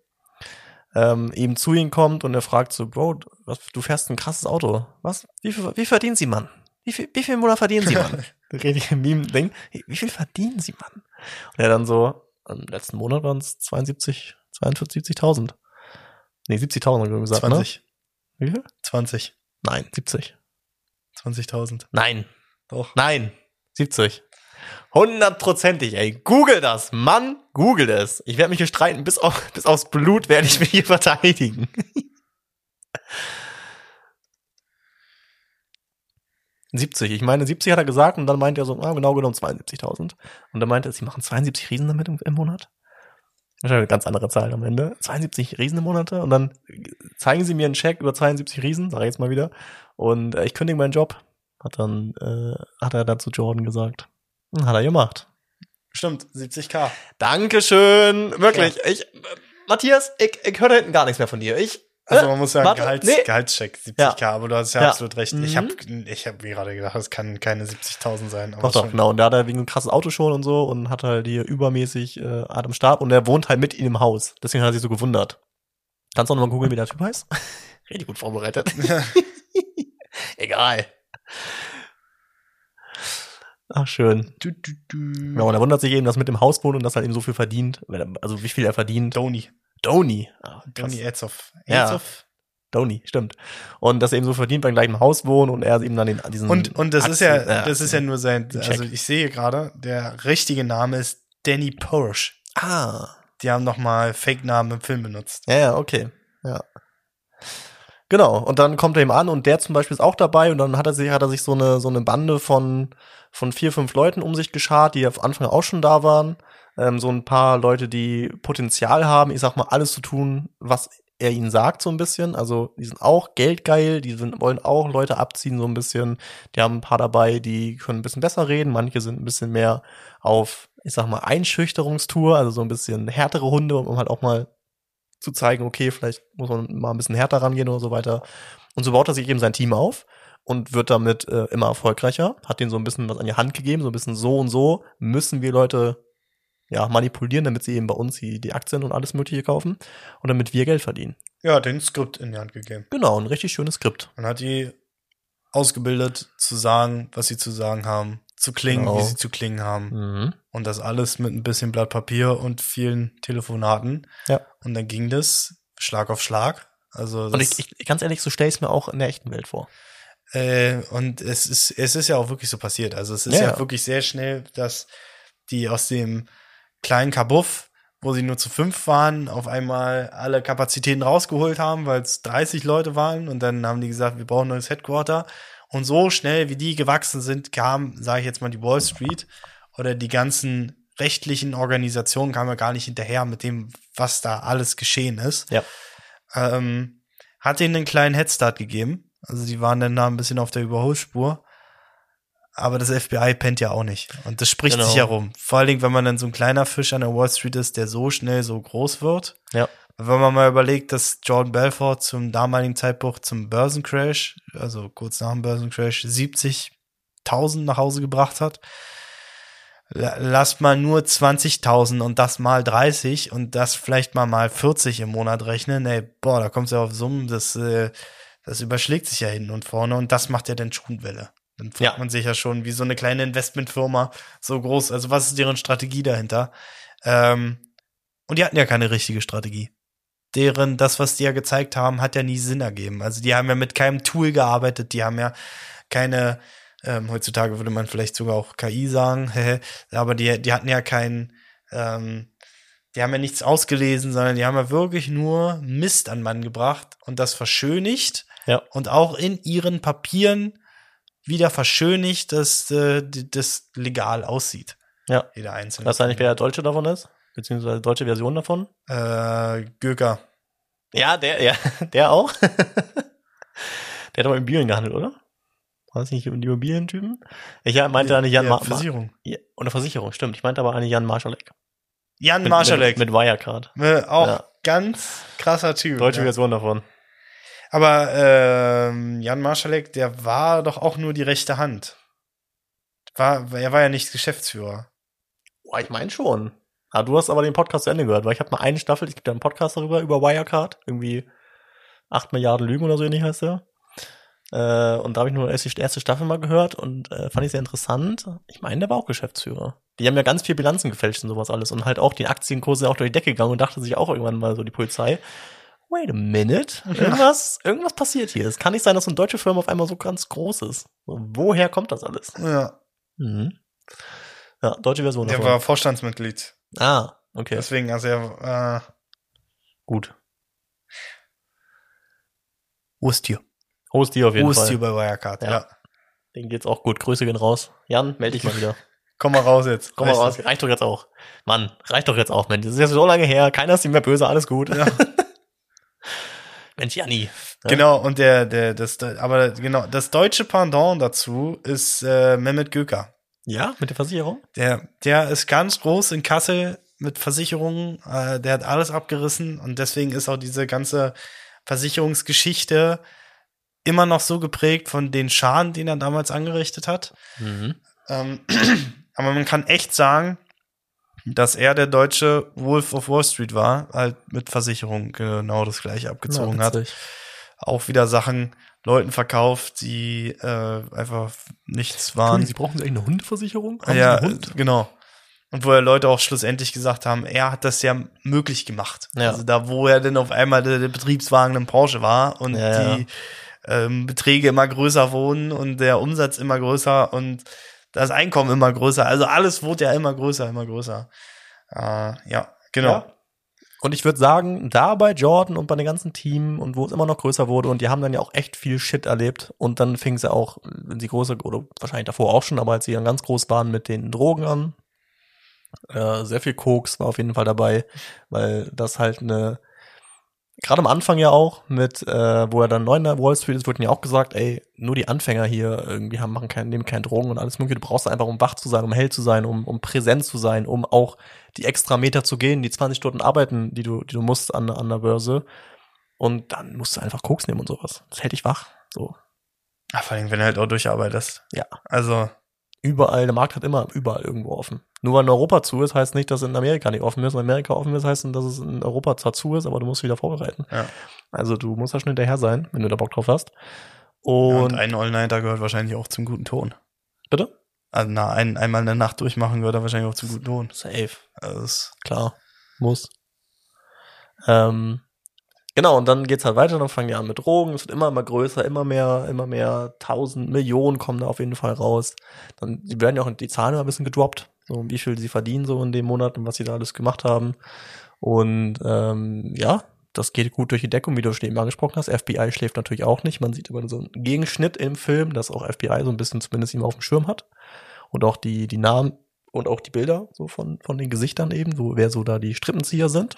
ähm, eben zu ihm kommt und er fragt so, Bro, was, du fährst ein krasses Auto. Was? Wie viel, wie verdienen Sie, Mann? Wie viel, wie viel Monat verdienen Sie, Mann? Da rede ich im Meme-Ding. Wie viel verdienen Sie, Mann? Und er dann so, im letzten Monat waren es zweiundsiebzig, zweiundvierzig, siebzigtausend. Nee, siebzigtausend haben wir gesagt, zwanzig. ne? Wie viel? zwanzig. Nein, siebzig. zwanzigtausend. Nein, Doch. nein, siebzig. Hundertprozentig, ey. Google das, Mann, google es. Ich werde mich hier streiten, bis, auf, bis aufs Blut werde ich mich hier verteidigen. siebzig, ich meine, siebzig hat er gesagt und dann meint er so, ah, genau genommen zweiundsiebzigtausend. Und dann meinte er, sie machen zweiundsiebzig Riesen damit im, im Monat. Wahrscheinlich eine ganz andere Zahl am Ende. zweiundsiebzig Riesen im Monat und dann zeigen sie mir einen Check über zweiundsiebzig Riesen, sag ich jetzt mal wieder. Und äh, ich kündige meinen Job. Hat dann, äh, hat er dazu Jordan gesagt. Und hat er gemacht. Stimmt, siebzig K. Dankeschön. Wirklich. Ich, äh, Matthias, ich, ich höre da hinten gar nichts mehr von dir. Ich, Also man muss sagen, Warte, Gehalts, nee. Gehaltscheck siebzig K, aber du hast ja, Ja. absolut recht. Mhm. Ich habe ich hab mir gerade gedacht, das kann keine siebzigtausend sein. Aber Doch, doch, schon- genau. Und da hat er wegen ein krasses Auto schon und so und hat halt hier übermäßig äh, Adam Stab und er wohnt halt mit ihm im Haus. Deswegen hat er sich so gewundert. Kannst du auch noch mal googeln, wie der Typ heißt? Richtig gut vorbereitet. Egal. Ach, schön. Du, du, du. Ja, und er wundert sich eben, dass mit dem Haus wohnt und dass er eben so viel verdient. Weil er- Also wie viel er verdient. Doni. Doni. Ah, krass. Doni Etzhoff. Ja. Etzhoff. Doni, stimmt. Und dass er eben so verdient, weil er gleich im Haus wohnt und er eben dann den, diesen Und, und das ist ja, Aktien- äh, das ist ja nur sein, Check. also ich sehe gerade, der richtige Name ist Danny Porsche. Ah. Die haben nochmal Fake-Namen im Film benutzt. Ja, ja, okay. Ja. Genau. Und dann kommt er ihm an und der zum Beispiel ist auch dabei und dann hat er sich, hat er sich so eine, so eine Bande von, von vier, fünf Leuten um sich geschart, die auf Anfang auch schon da waren. Ähm, so ein paar Leute, die Potenzial haben, ich sag mal, alles zu tun, was er ihnen sagt, so ein bisschen. Also, die sind auch geldgeil, die sind, wollen auch Leute abziehen, so ein bisschen. Die haben ein paar dabei, die können ein bisschen besser reden. Manche sind ein bisschen mehr auf, ich sag mal, Einschüchterungstour, also so ein bisschen härtere Hunde, um halt auch mal zu zeigen, okay, vielleicht muss man mal ein bisschen härter rangehen oder so weiter. Und so baut er sich eben sein Team auf und wird damit äh, immer erfolgreicher, hat denen so ein bisschen was an die Hand gegeben, so ein bisschen so und so müssen wir Leute ja manipulieren, damit sie eben bei uns die, die Aktien und alles Mögliche kaufen und damit wir Geld verdienen. Ja, den Skript in die Hand gegeben. Genau, ein richtig schönes Skript. Man hat die ausgebildet, zu sagen, was sie zu sagen haben, zu klingen, Genau. wie sie zu klingen haben. Mhm. Und das alles mit ein bisschen Blatt Papier und vielen Telefonaten. Ja. Und dann ging das Schlag auf Schlag. Also das, Und ich, ich ganz ehrlich, so stelle ich es mir auch in der echten Welt vor. Äh, und es ist, es ist ja auch wirklich so passiert. Also es ist Ja. ja wirklich sehr schnell, dass die aus dem kleinen Kabuff, wo sie nur zu fünf waren, auf einmal alle Kapazitäten rausgeholt haben, weil es dreißig Leute waren. Und dann haben die gesagt, wir brauchen ein neues Headquarter. Und so schnell, wie die gewachsen sind, kam, sage ich jetzt mal, die Wall Street oder die ganzen rechtlichen Organisationen kamen ja gar nicht hinterher mit dem, was da alles geschehen ist. Ja. Ähm, hat ihnen einen kleinen Headstart gegeben. Also die waren dann da ein bisschen auf der Überholspur. Aber das F B I pennt ja auch nicht. Und das spricht Genau. sich herum. Vor allen Dingen, wenn man dann so ein kleiner Fisch an der Wall Street ist, der so schnell so groß wird. Ja. Wenn man mal überlegt, dass Jordan Belfort zum damaligen Zeitpunkt zum Börsencrash, also kurz nach dem Börsencrash, siebzigtausend nach Hause gebracht hat. Lass mal nur zwanzigtausend und das mal dreißig und das vielleicht mal mal vierzig im Monat rechnen. Ey, boah, da kommt's ja auf Summen, das, äh, das überschlägt sich ja hinten und vorne und das macht ja dann Schwundwelle. Dann fragt Ja. man sich ja schon, wie so eine kleine Investmentfirma so groß, also was ist deren Strategie dahinter? Ähm, und die hatten ja keine richtige Strategie. Deren, das, was die ja gezeigt haben, hat ja nie Sinn ergeben. Also die haben ja mit keinem Tool gearbeitet, die haben ja keine, ähm, heutzutage würde man vielleicht sogar auch K I sagen, aber die, die hatten ja keinen, ähm, die haben ja nichts ausgelesen, sondern die haben ja wirklich nur Mist an Mann gebracht und das verschönigt Ja. und auch in ihren Papieren wieder verschönigt, dass äh, das legal aussieht. Ja. Jeder einzelne. Weißt du eigentlich, wer der Deutsche davon ist? Beziehungsweise die deutsche Version davon? Äh, Göker. Ja, der, ja, der auch. Der hat aber Immobilien gehandelt, oder? War das nicht die Immobilientypen? Ich meinte eigentlich Jan ja, Mar Versicherung. Ja, oder Versicherung, stimmt. Ich meinte aber eigentlich Jan Marschalek. Jan Mit, Marschalek. Mit, mit Wirecard. Äh, auch Ja. ganz krasser Typ. Deutsche ja. Version davon. Aber ähm, Jan Marschalek, der war doch auch nur die rechte Hand. War, er war ja nicht Geschäftsführer. Boah, ich meine schon. Ah, du hast aber den Podcast zu Ende gehört, weil ich habe mal eine Staffel, es gibt ja einen Podcast darüber, über Wirecard. Irgendwie acht Milliarden Lügen oder so ähnlich heißt der. Äh, und da habe ich nur erst die erste Staffel mal gehört und äh, fand ich sehr interessant. Ich meine, der war auch Geschäftsführer. Die haben ja ganz viel Bilanzen gefälscht und sowas alles und halt auch die Aktienkurse auch durch die Decke gegangen und dachte sich auch irgendwann mal so die Polizei, wait a minute, irgendwas, irgendwas passiert hier. Es kann nicht sein, dass so eine deutsche Firma auf einmal so ganz groß ist. Woher kommt das alles? Ja. Mhm. Ja, deutsche Version Der davon. war Vorstandsmitglied. Ah, okay. Deswegen, also er, äh, Gut. Haustier. Hostie auf jeden Haustier Fall. bei Wirecard, Ja. ja. Denen geht's auch gut. Grüße gehen raus. Jan, melde dich mal wieder. Komm mal raus jetzt. Komm mal Reicht raus. Reicht doch jetzt auch. Mann, reicht doch jetzt auch, Mensch. Das ist jetzt so lange her. Keiner ist ihm mehr böse. Alles gut. Ja. Mensch, Janni. Ja. Genau, und der, der, das, aber genau, das deutsche Pendant dazu ist äh, Mehmet Göker. Ja, mit der Versicherung? Der, der ist ganz groß in Kassel mit Versicherungen, äh, der hat alles abgerissen und deswegen ist auch diese ganze Versicherungsgeschichte immer noch so geprägt von den Schaden, den er damals angerichtet hat. Mhm. Ähm, aber man kann echt sagen, dass er der deutsche Wolf of Wall Street war, halt mit Versicherungen genau das gleiche abgezogen Ja, hat. witzig. Auch wieder Sachen Leuten verkauft, die äh, einfach nichts waren. Sie brauchen eigentlich eine Hundeversicherung? Haben Ja, Sie einen Hund? genau. Und wo ja Leute auch schlussendlich gesagt haben, er hat das ja möglich gemacht. Ja. Also da, wo er dann auf einmal der, der Betriebswagen im Porsche war und Ja, die ähm, Beträge immer größer wurden und der Umsatz immer größer und das Einkommen immer größer. Also alles wurde ja immer größer, immer größer. Äh, ja, genau. Ja. Und ich würde sagen, da bei Jordan und bei dem ganzen Team und wo es immer noch größer wurde und die haben dann ja auch echt viel Shit erlebt und dann fing sie auch, wenn sie größer, oder wahrscheinlich davor auch schon, aber als sie dann ganz groß waren mit den Drogen an. Äh, sehr viel Koks war auf jeden Fall dabei, weil das halt eine, gerade am Anfang ja auch mit, äh, wo er dann neu in der Wall Street ist, wurde mir auch gesagt, ey, nur die Anfänger hier irgendwie haben, machen keinen, nehmen keine Drogen und alles mögliche. Du brauchst einfach, um wach zu sein, um hell zu sein, um, um präsent zu sein, um auch die extra Meter zu gehen, die zwanzig Stunden arbeiten, die du, die du musst an, an der Börse. Und dann musst du einfach Koks nehmen und sowas. Das hält dich wach. So. Ach, vor allem, wenn du halt auch durcharbeitest. Ja. Also. Überall, der Markt hat immer überall irgendwo offen. Nur weil in Europa zu ist, heißt nicht, dass es in Amerika nicht offen ist. In Amerika offen ist, heißt, dass es in Europa zwar zu ist, aber du musst wieder vorbereiten. Ja. Also du musst da schon hinterher sein, wenn du da Bock drauf hast. Und, Und, und ein All-Nighter gehört wahrscheinlich auch zum guten Ton. bitte? Also na, ein, einmal eine Nacht durchmachen gehört da wahrscheinlich auch zum guten Ton. Safe. Also das Klar. Muss. Ähm, Genau, und dann geht's halt weiter, dann fangen die an mit Drogen, es wird immer, immer größer, immer mehr, immer mehr, tausend Millionen kommen da auf jeden Fall raus. Dann, die werden ja auch, die Zahlen immer ein bisschen gedroppt, so wie viel sie verdienen so in dem Monat und was sie da alles gemacht haben. Und ähm, ja, das geht gut durch die Deckung, wie du schon eben angesprochen hast. F B I schläft natürlich auch nicht. Man sieht aber so einen Gegenschnitt im Film, dass auch F B I so ein bisschen zumindest immer auf dem Schirm hat. Und auch die, die Namen und auch die Bilder so von, von den Gesichtern eben, so wer so da die Strippenzieher sind.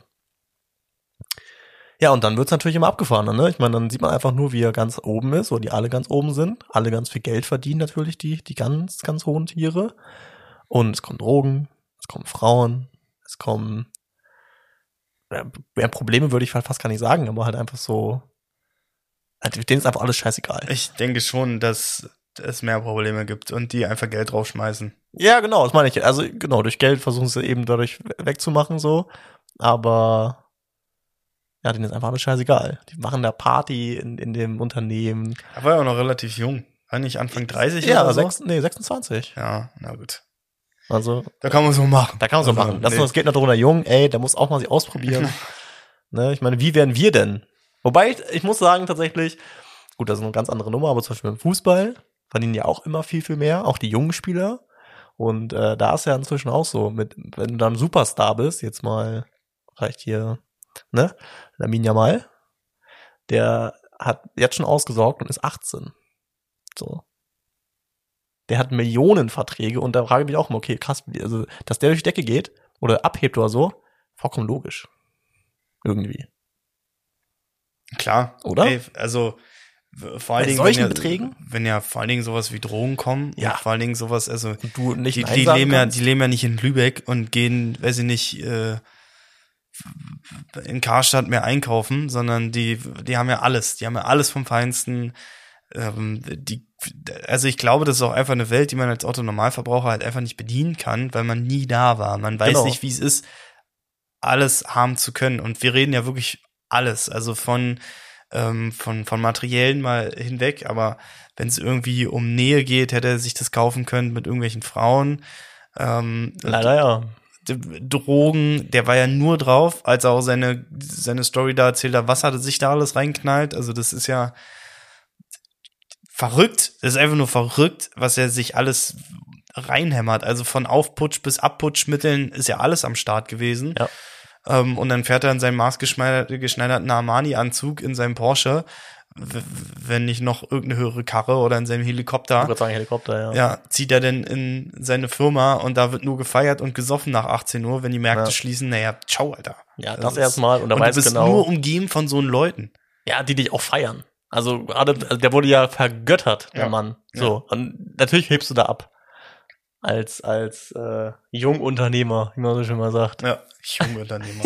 Ja, und dann wird's natürlich immer abgefahrener, ne? Ich meine, dann sieht man einfach nur, wie er ganz oben ist, oder die alle ganz oben sind. Alle ganz viel Geld verdienen natürlich, die, die ganz, ganz hohen Tiere. Und es kommen Drogen, es kommen Frauen, es kommen ja, Probleme würde ich fast gar nicht sagen, aber halt einfach so, halt, denen ist einfach alles scheißegal. Ich denke schon, dass es mehr Probleme gibt und die einfach Geld draufschmeißen. Ja, genau, das meine ich. Also genau, durch Geld versuchen sie eben dadurch wegzumachen, so. Aber ja, denen ist einfach alles scheißegal. Die machen da Party in, in dem Unternehmen. Er war ja auch noch relativ jung. War nicht Anfang dreißig ja, oder so? sechs, nee, sechsundzwanzig. Ja, na gut. Also, da kann man so machen. Da kann man so also, machen. Das, nee. das geht noch drunter jung, ey, der muss auch mal sich ausprobieren. Ne, ich meine, wie wären wir denn? Wobei, ich, ich muss sagen, tatsächlich, gut, das ist eine ganz andere Nummer, aber zum Beispiel im Fußball verdienen ja auch immer viel, viel mehr, auch die jungen Spieler. Und äh, da ist ja inzwischen auch so, mit, wenn du dann Superstar bist, jetzt mal vielleicht hier, ne, Lamine Yamal, der hat jetzt schon ausgesorgt und ist achtzehn. So. Der hat Millionenverträge und da frage ich mich auch immer, okay, krass, also, dass der durch die Decke geht oder abhebt oder so, vollkommen logisch. Irgendwie. Klar. Oder? Ey, also, vor allen Bei Dingen, solchen wenn ja, Beträgen? wenn ja vor allen Dingen sowas wie Drogen kommen, Ja. und vor allen Dingen sowas, also, Und du nicht die, Nein die sagen leben ja, kannst? die leben ja nicht in Lübeck und gehen, weiß ich nicht, äh, in Karstadt mehr einkaufen, sondern die, die haben ja alles, die haben ja alles vom Feinsten. Ähm, die, also ich glaube, das ist auch einfach eine Welt, die man als Otto-Normalverbraucher halt einfach nicht bedienen kann, weil man nie da war. Man weiß Genau. nicht, wie es ist, alles haben zu können. Und wir reden ja wirklich alles, also von ähm, von von Materiellen mal hinweg. Aber wenn es irgendwie um Nähe geht, hätte er sich das kaufen können mit irgendwelchen Frauen. Ähm, Leider ja. Drogen, der war ja nur drauf, als er auch seine seine Story da erzählt hat, was hatte sich da alles reinknallt. Also das ist ja verrückt. Das ist einfach nur verrückt, was er sich alles reinhämmert. Also von Aufputsch bis Abputschmitteln ist ja alles am Start gewesen. Ja. Ähm, und dann fährt er in seinem maßgeschneiderten Armani-Anzug in seinem Porsche, w- wenn nicht noch irgendeine höhere Karre oder in seinem Helikopter. Ich würde sagen Helikopter, ja. Ja, zieht er denn in seine Firma und da wird nur gefeiert und gesoffen nach achtzehn Uhr, wenn die Märkte Ja. schließen. Naja, ciao, Alter. Ja, das Also erstmal. Und er und weiß du bist genau, nur umgeben von so Leuten. ja, die dich auch feiern. Also gerade, also der wurde ja vergöttert, der Ja. Mann. So. Und natürlich hebst du da ab. Als, als äh, Jungunternehmer, wie man so schön mal sagt. Ja, junge Unternehmer.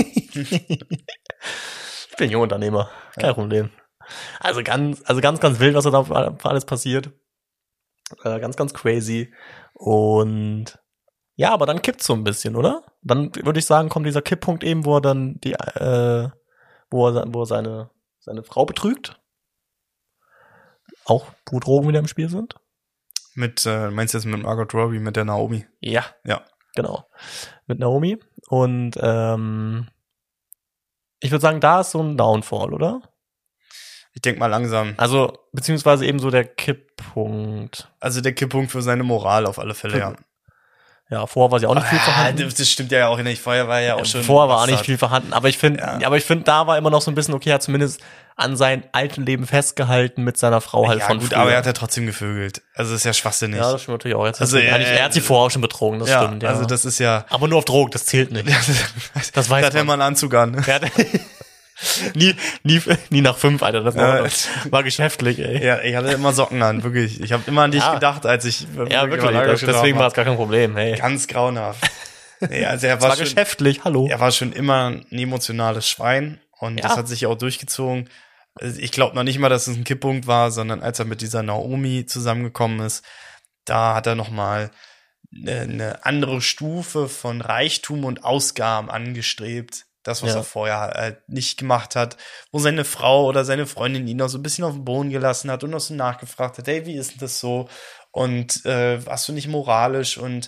Ich bin Jungunternehmer, kein Ja. Problem. Also ganz, also ganz, ganz wild, was da für alles passiert. Äh, ganz, ganz crazy. Und ja, aber dann kippt's so ein bisschen, oder? Dann würde ich sagen, kommt dieser Kipppunkt eben, wo er dann die, äh, wo er, wo er seine, seine Frau betrügt. Auch wo Drogen wieder im Spiel sind. Mit, äh, meinst du jetzt mit Margot Robbie, mit der Naomi? Ja. Ja. Genau. Mit Naomi. Und ähm, ich würde sagen, da ist so ein Downfall, oder? Ich denk mal langsam. Also, beziehungsweise eben so der Kipppunkt. Also der Kipppunkt für seine Moral auf alle Fälle, ja. Ja, vorher war sie auch nicht viel Ah, vorhanden. das das stimmt ja auch nicht. Vorher war ja auch schon. Vorher war auch Bastard. nicht viel vorhanden. Aber ich finde, Ja. aber ich finde, da war immer noch so ein bisschen, okay, er hat zumindest an sein alten Leben festgehalten mit seiner Frau halt Ja, von gut, früher. aber er hat ja trotzdem gevögelt. Also das ist ja schwachsinnig. Ja, das stimmt natürlich auch. Jetzt Also, also, er, er- er hat sie vorher auch schon betrogen, das ja, stimmt, ja. also das ist ja. aber nur auf Drogen, das zählt nicht. Das weiß Da hat er man. mal einen Anzug an. Er hat nie, nie, nie nach fünf, Alter. Das war, Ja. war geschäftlich, ey. Ja, ich hatte immer Socken an, wirklich. Ich habe immer an dich Ja. gedacht, als ich Ja, wirklich. Das, deswegen war es gar kein Problem, hey. ganz grauenhaft. Nee, also er Es war, war schon, geschäftlich, hallo. er war schon immer ein emotionales Schwein und Ja. das hat sich auch durchgezogen. Also ich glaube noch nicht mal, dass es ein Kipppunkt war, sondern als er mit dieser Naomi zusammengekommen ist, da hat er noch mal eine, eine andere Stufe von Reichtum und Ausgaben angestrebt. Das, was Ja. er vorher halt nicht gemacht hat, wo seine Frau oder seine Freundin ihn noch so ein bisschen auf den Boden gelassen hat und noch so nachgefragt hat, hey, wie ist denn das so? Und äh, warst du nicht moralisch? Und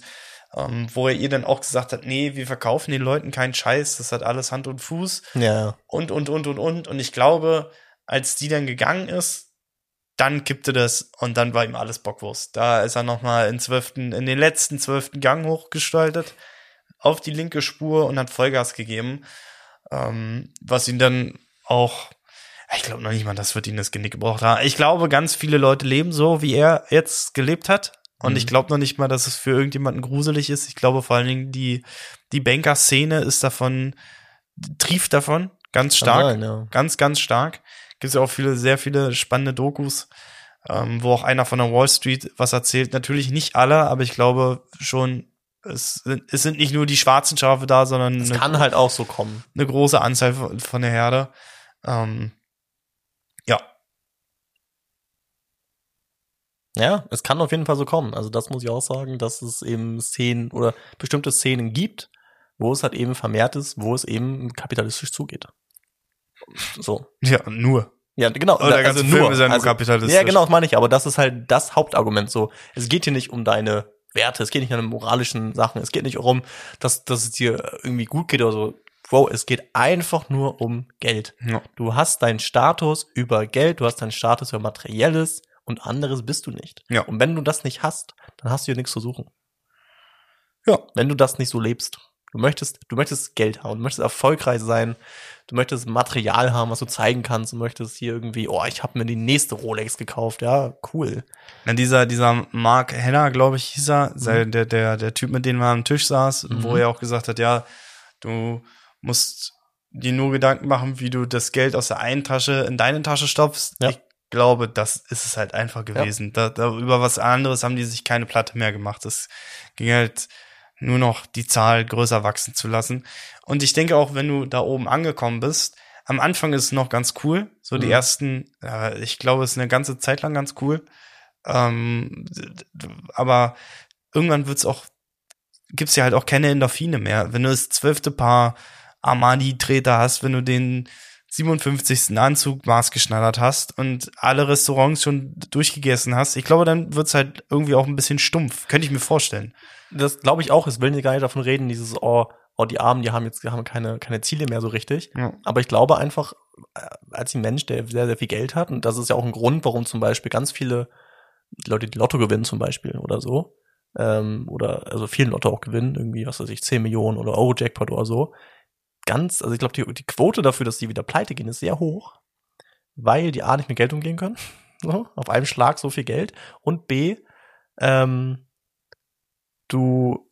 ähm, wo er ihr dann auch gesagt hat, nee, wir verkaufen den Leuten keinen Scheiß, das hat alles Hand und Fuß. Ja. Und, und, und, und, und. Und ich glaube, als die dann gegangen ist, dann kippte das und dann war ihm alles Bockwurst. Da ist er nochmal in zwölften, in den letzten zwölften Gang hochgestaltet, auf die linke Spur und hat Vollgas gegeben, ähm, was ihn dann auch, ich glaube noch nicht mal, das wird ihn das Genick gebrochen haben. Ich glaube, ganz viele Leute leben so, wie er jetzt gelebt hat. Und mhm. ich glaube noch nicht mal, dass es für irgendjemanden gruselig ist. Ich glaube vor allen Dingen, die, die Banker-Szene ist davon, trieft davon, ganz stark, sein, ja. ganz, ganz stark. Gibt es ja auch viele, sehr viele spannende Dokus, ähm, wo auch einer von der Wall Street was erzählt. Natürlich nicht alle, aber ich glaube schon, es sind, es sind nicht nur die schwarzen Schafe da, sondern es eine, kann halt auch so kommen. Eine große Anzahl von, von der Herde. Ähm, ja. Ja, es kann auf jeden Fall so kommen. Also das muss ich auch sagen, dass es eben Szenen oder bestimmte Szenen gibt, wo es halt eben vermehrt ist, wo es eben kapitalistisch zugeht. So. Ja, nur. Ja, genau. Oder der ganze also Film nur, ist ja nur also, kapitalistisch. Ja, genau, das meine ich. Aber das ist halt das Hauptargument so. Es geht hier nicht um deine Werte, es geht nicht um deine moralischen Sachen, es geht nicht darum, dass, dass es dir irgendwie gut geht oder so. Bro, es geht einfach nur um Geld. Ja. Du hast deinen Status über Geld, du hast deinen Status über Materielles und anderes bist du nicht. Ja. Und wenn du das nicht hast, dann hast du hier nichts zu suchen. Ja. Wenn du das nicht so lebst. Du möchtest, du möchtest Geld haben, du möchtest erfolgreich sein, du möchtest Material haben, was du zeigen kannst, du möchtest hier irgendwie, oh, ich habe mir die nächste Rolex gekauft, ja, cool. Na, dieser, dieser Mark Henner, glaube ich, hieß er, mhm. der, der, der Typ, mit dem man am Tisch saß, mhm. wo er auch gesagt hat, ja, du musst dir nur Gedanken machen, wie du das Geld aus der einen Tasche in deine Tasche stopfst. Ja. Ich glaube, das ist es halt einfach gewesen. Ja. Da, da, über was anderes haben die sich keine Platte mehr gemacht. Es ging halt nur noch die Zahl größer wachsen zu lassen. Und ich denke auch, wenn du da oben angekommen bist, am Anfang ist es noch ganz cool. So die mhm. ersten, äh, ich glaube, es ist eine ganze Zeit lang ganz cool. Ähm, aber irgendwann wird's auch, gibt's ja halt auch keine Endorphine mehr. Wenn du das zwölfte Paar Armani-Treter hast, wenn du den siebenundfünfzigsten Anzug maßgeschneidert hast und alle Restaurants schon durchgegessen hast, ich glaube, dann wird's halt irgendwie auch ein bisschen stumpf. Könnte ich mir vorstellen. Das glaube ich auch. Es will gar nicht davon reden, dieses, oh, oh, die Armen, die haben jetzt die haben keine, keine Ziele mehr so richtig. Ja. Aber ich glaube einfach, als ein Mensch, der sehr, sehr viel Geld hat, und das ist ja auch ein Grund, warum zum Beispiel ganz viele Leute die Lotto gewinnen zum Beispiel oder so, ähm, oder also vielen Lotto auch gewinnen, irgendwie, was weiß ich, zehn Millionen oder Euro-Jackpot oder so. Ganz, also ich glaube, die, die Quote dafür, dass die wieder pleite gehen, ist sehr hoch, weil die A nicht mit Geld umgehen können, so, auf einem Schlag so viel Geld, und B, ähm, du,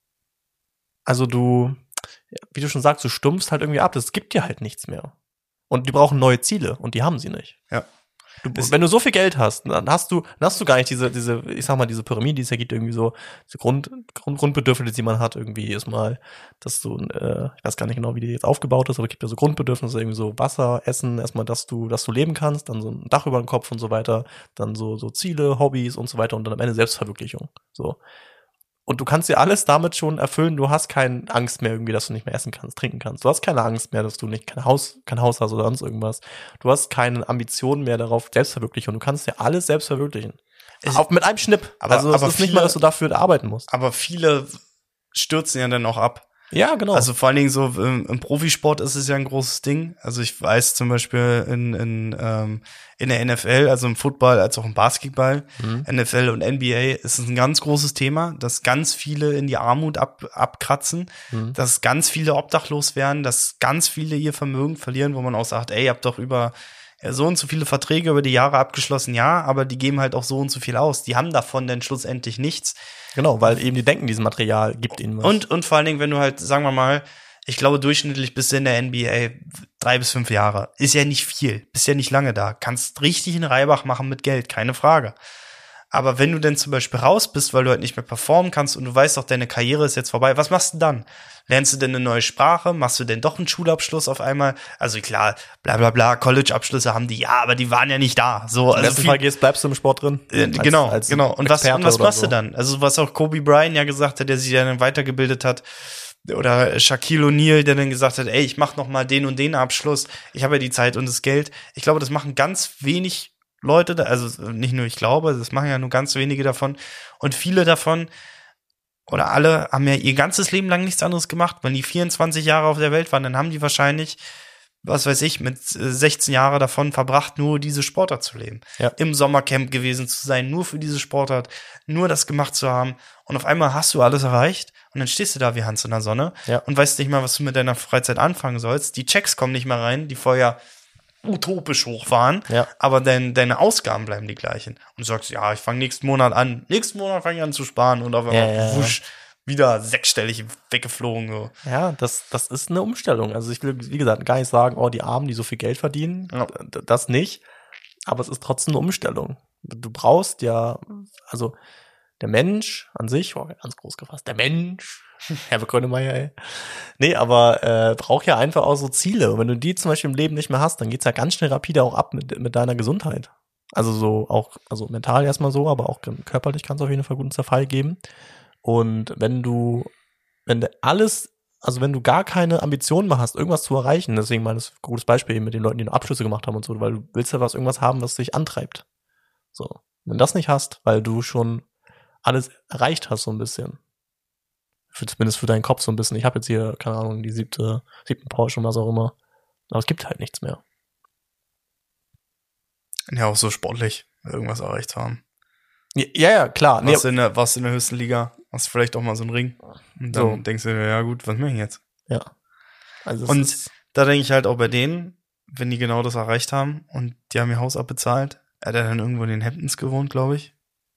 also du, wie du schon sagst, du stumpfst halt irgendwie ab. Das gibt dir halt nichts mehr. Und die brauchen neue Ziele und die haben sie nicht. Ja. Du, wenn du so viel Geld hast, dann hast du, dann hast du gar nicht diese, diese, ich sag mal, diese Pyramide, die es ja gibt, irgendwie so, diese Grund, Grund, Grundbedürfnisse, die man hat, irgendwie erstmal, dass du, äh, ich weiß gar nicht genau, wie die jetzt aufgebaut ist, aber es gibt ja so Grundbedürfnisse, irgendwie so Wasser, Essen, erstmal, dass du, dass du leben kannst, dann so ein Dach über den Kopf und so weiter, dann so, so Ziele, Hobbys und so weiter und dann am Ende Selbstverwirklichung. So. Und du kannst dir alles damit schon erfüllen. Du hast keine Angst mehr irgendwie, dass du nicht mehr essen kannst, trinken kannst. Du hast keine Angst mehr, dass du nicht kein Haus, kein Haus hast oder sonst irgendwas. Du hast keine Ambitionen mehr darauf, Selbstverwirklichung. Du kannst dir alles selbst verwirklichen. Ich, Auf, mit einem Schnipp. Aber, also es aber ist viele, nicht mal, dass du dafür arbeiten musst. Aber viele stürzen ja dann auch ab. Ja, genau. Also vor allen Dingen so im, im Profisport ist es ja ein großes Ding. Also ich weiß zum Beispiel in in ähm, in der N F L, also im Football als auch im Basketball, mhm. N F L und N B A ist es ein ganz großes Thema, dass ganz viele in die Armut ab, abkratzen, mhm. dass ganz viele obdachlos werden, dass ganz viele ihr Vermögen verlieren, wo man auch sagt, ey, ihr habt doch über so und so viele Verträge über die Jahre abgeschlossen, ja, aber die geben halt auch so und so viel aus. Die haben davon dann schlussendlich nichts. Genau, weil eben die denken, dieses Material gibt ihnen was. Und, und vor allen Dingen, wenn du halt, sagen wir mal, ich glaube, durchschnittlich bist du in der N B A drei bis fünf Jahre. Ist ja nicht viel, bist ja nicht lange da. Kannst richtig einen Reibach machen mit Geld, keine Frage. Aber wenn du denn zum Beispiel raus bist, weil du halt nicht mehr performen kannst und du weißt doch, deine Karriere ist jetzt vorbei, was machst du dann? Lernst du denn eine neue Sprache? Machst du denn doch einen Schulabschluss auf einmal? Also klar, bla bla bla, College-Abschlüsse haben die, ja, aber die waren ja nicht da. So, Im also besten Fall gehst, bleibst du im Sport drin. Äh, als, genau, als genau. Und was, und was machst so. du dann? Also was auch Kobe Bryant ja gesagt hat, der sich ja dann weitergebildet hat, oder Shaquille O'Neal, der dann gesagt hat, ey, ich mach noch mal den und den Abschluss, ich habe ja die Zeit und das Geld. Ich glaube, das machen ganz wenig Leute, also nicht nur ich glaube, das machen ja nur ganz wenige davon. Und viele davon oder alle haben ja ihr ganzes Leben lang nichts anderes gemacht. Wenn die vierundzwanzig Jahre auf der Welt waren, dann haben die wahrscheinlich, was weiß ich, mit sechzehn Jahren davon verbracht, nur diese Sportart zu leben. Ja. Im Sommercamp gewesen zu sein, nur für diese Sportart, nur das gemacht zu haben. Und auf einmal hast du alles erreicht und dann stehst du da wie Hans in der Sonne Ja. und weißt nicht mal, was du mit deiner Freizeit anfangen sollst. Die Checks kommen nicht mehr rein, die vorher utopisch hoch waren, Ja. aber dein, deine Ausgaben bleiben die gleichen. Und du sagst, ja, ich fange nächsten Monat an. Nächsten Monat fange ich an zu sparen und auf einmal Ja, ja, wusch, wieder sechsstellig weggeflogen. So. Ja, das, das ist eine Umstellung. Also ich will, wie gesagt, gar nicht sagen, oh, die Armen, die so viel Geld verdienen, Ja. d- das nicht. Aber es ist trotzdem eine Umstellung. Du brauchst ja, also der Mensch an sich, oh, ganz groß gefasst, der Mensch, Herr Grönemeyer, ey. Nee, aber äh, braucht ja einfach auch so Ziele. Und wenn du die zum Beispiel im Leben nicht mehr hast, dann geht's ja ganz schnell rapide auch ab mit, mit deiner Gesundheit. Also so auch, also mental erstmal so, aber auch körperlich kann es auf jeden Fall guten Zerfall geben. Und wenn du, wenn du alles, also wenn du gar keine Ambitionen mehr hast, irgendwas zu erreichen, deswegen mal das gutes Beispiel eben mit den Leuten, die nur Abschlüsse gemacht haben und so, weil du willst ja was, irgendwas haben, was dich antreibt. So. Wenn du das nicht hast, weil du schon alles erreicht hast, so ein bisschen. Für, zumindest für deinen Kopf so ein bisschen. Ich habe jetzt hier, keine Ahnung, die siebte, siebten Porsche und was auch immer. Aber es gibt halt nichts mehr. Ja, auch so sportlich irgendwas erreicht zu haben. Ja, ja, klar. Nee, Warst, du in der, warst du in der höchsten Liga, hast vielleicht auch mal so einen Ring. Und dann So. denkst du dir, ja gut, was mache ich jetzt? ja. Also es Und ist, da denke ich halt auch bei denen, wenn die genau das erreicht haben und die haben ihr Haus abbezahlt, er hat ja dann irgendwo in den Hamptons gewohnt, glaube ich.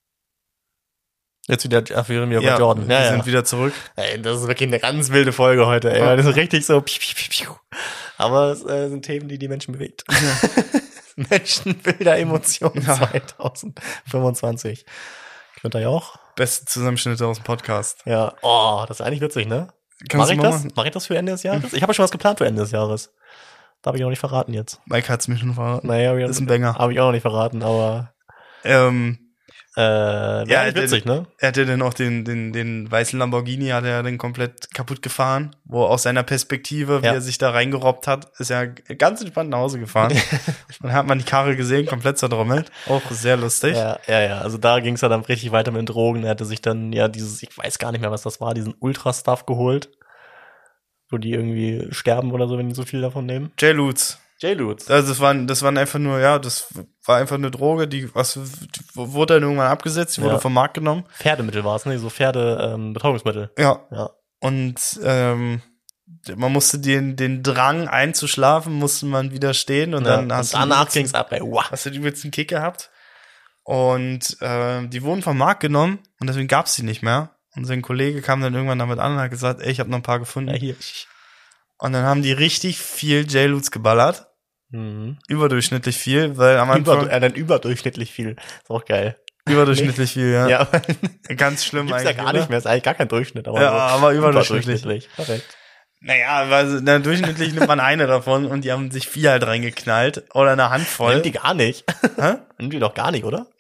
jetzt wieder, ach, wir sind wieder bei Jordan. wir Ja, ja. sind wieder zurück. Ey, das ist wirklich eine ganz wilde Folge heute, ey. Ja. Das ist richtig so. Piu, piu, piu, piu. Aber es äh, sind Themen, die die Menschen bewegt. Menschenbilder, Emotionen Ja. zwanzig fünfundzwanzig. Könnt ihr ja auch? Beste Zusammenschnitte aus dem Podcast. Ja. Oh, das ist eigentlich witzig, ne? Kannst Mach du ich mal das? machen? Mach ich das für Ende des Jahres? Ich habe ja schon was geplant für Ende des Jahres. Darf ich noch nicht verraten jetzt. Mike hat's mir schon verraten. Naja, Das ist ein Banger. habe ich auch noch nicht verraten, aber Ähm, äh, wäre Ja, eigentlich der- witzig, ne? er hatte dann auch den, den, den weißen Lamborghini, hat er dann komplett kaputt gefahren, wo aus seiner Perspektive, wie Ja. er sich da reingerobbt hat, ist er ganz entspannt nach Hause gefahren. Dann hat man die Karre gesehen, komplett zerdrommelt. Auch sehr lustig. Ja, ja, ja. Also da ging es ja dann richtig weiter mit den Drogen. Er hatte sich dann ja dieses, ich weiß gar nicht mehr, was das war, diesen Ultra-Stuff geholt. Wo die irgendwie sterben oder so, wenn die so viel davon nehmen. J-Lutz. J-Lutz. Also das waren, das waren einfach nur, ja, das war einfach eine Droge, die, was, die wurde dann irgendwann abgesetzt, die wurde Ja. vom Markt genommen. Pferdemittel war es, ne? So Pferde-Betäubungsmittel. Ja. Ja. Und ähm, man musste den, den Drang einzuschlafen, musste man widerstehen und ja. dann hast und du danach die ging's ab, ey. Wow. hast du die übelsten Kick gehabt. Und äh, die wurden vom Markt genommen und deswegen gab's die nicht mehr. Und sein Kollege kam dann irgendwann damit an und hat gesagt, ey, ich habe noch ein paar gefunden. Ja, hier. Und dann haben die richtig viel J-Lutz geballert. Mhm. Überdurchschnittlich viel, weil am Anfang Über, äh, dann überdurchschnittlich viel. Ist auch geil. überdurchschnittlich viel, ja. Ja, Ganz schlimm gibt's ja eigentlich. gar oder? nicht mehr. Ist eigentlich gar kein Durchschnitt. Aber Ja, so aber überdurchschnittlich. Perfekt. Naja, weil na, durchschnittlich nimmt man eine davon und die haben sich vier halt reingeknallt. Oder eine Handvoll. Nimmt die gar nicht. Hä? Nimmt die doch gar nicht, oder?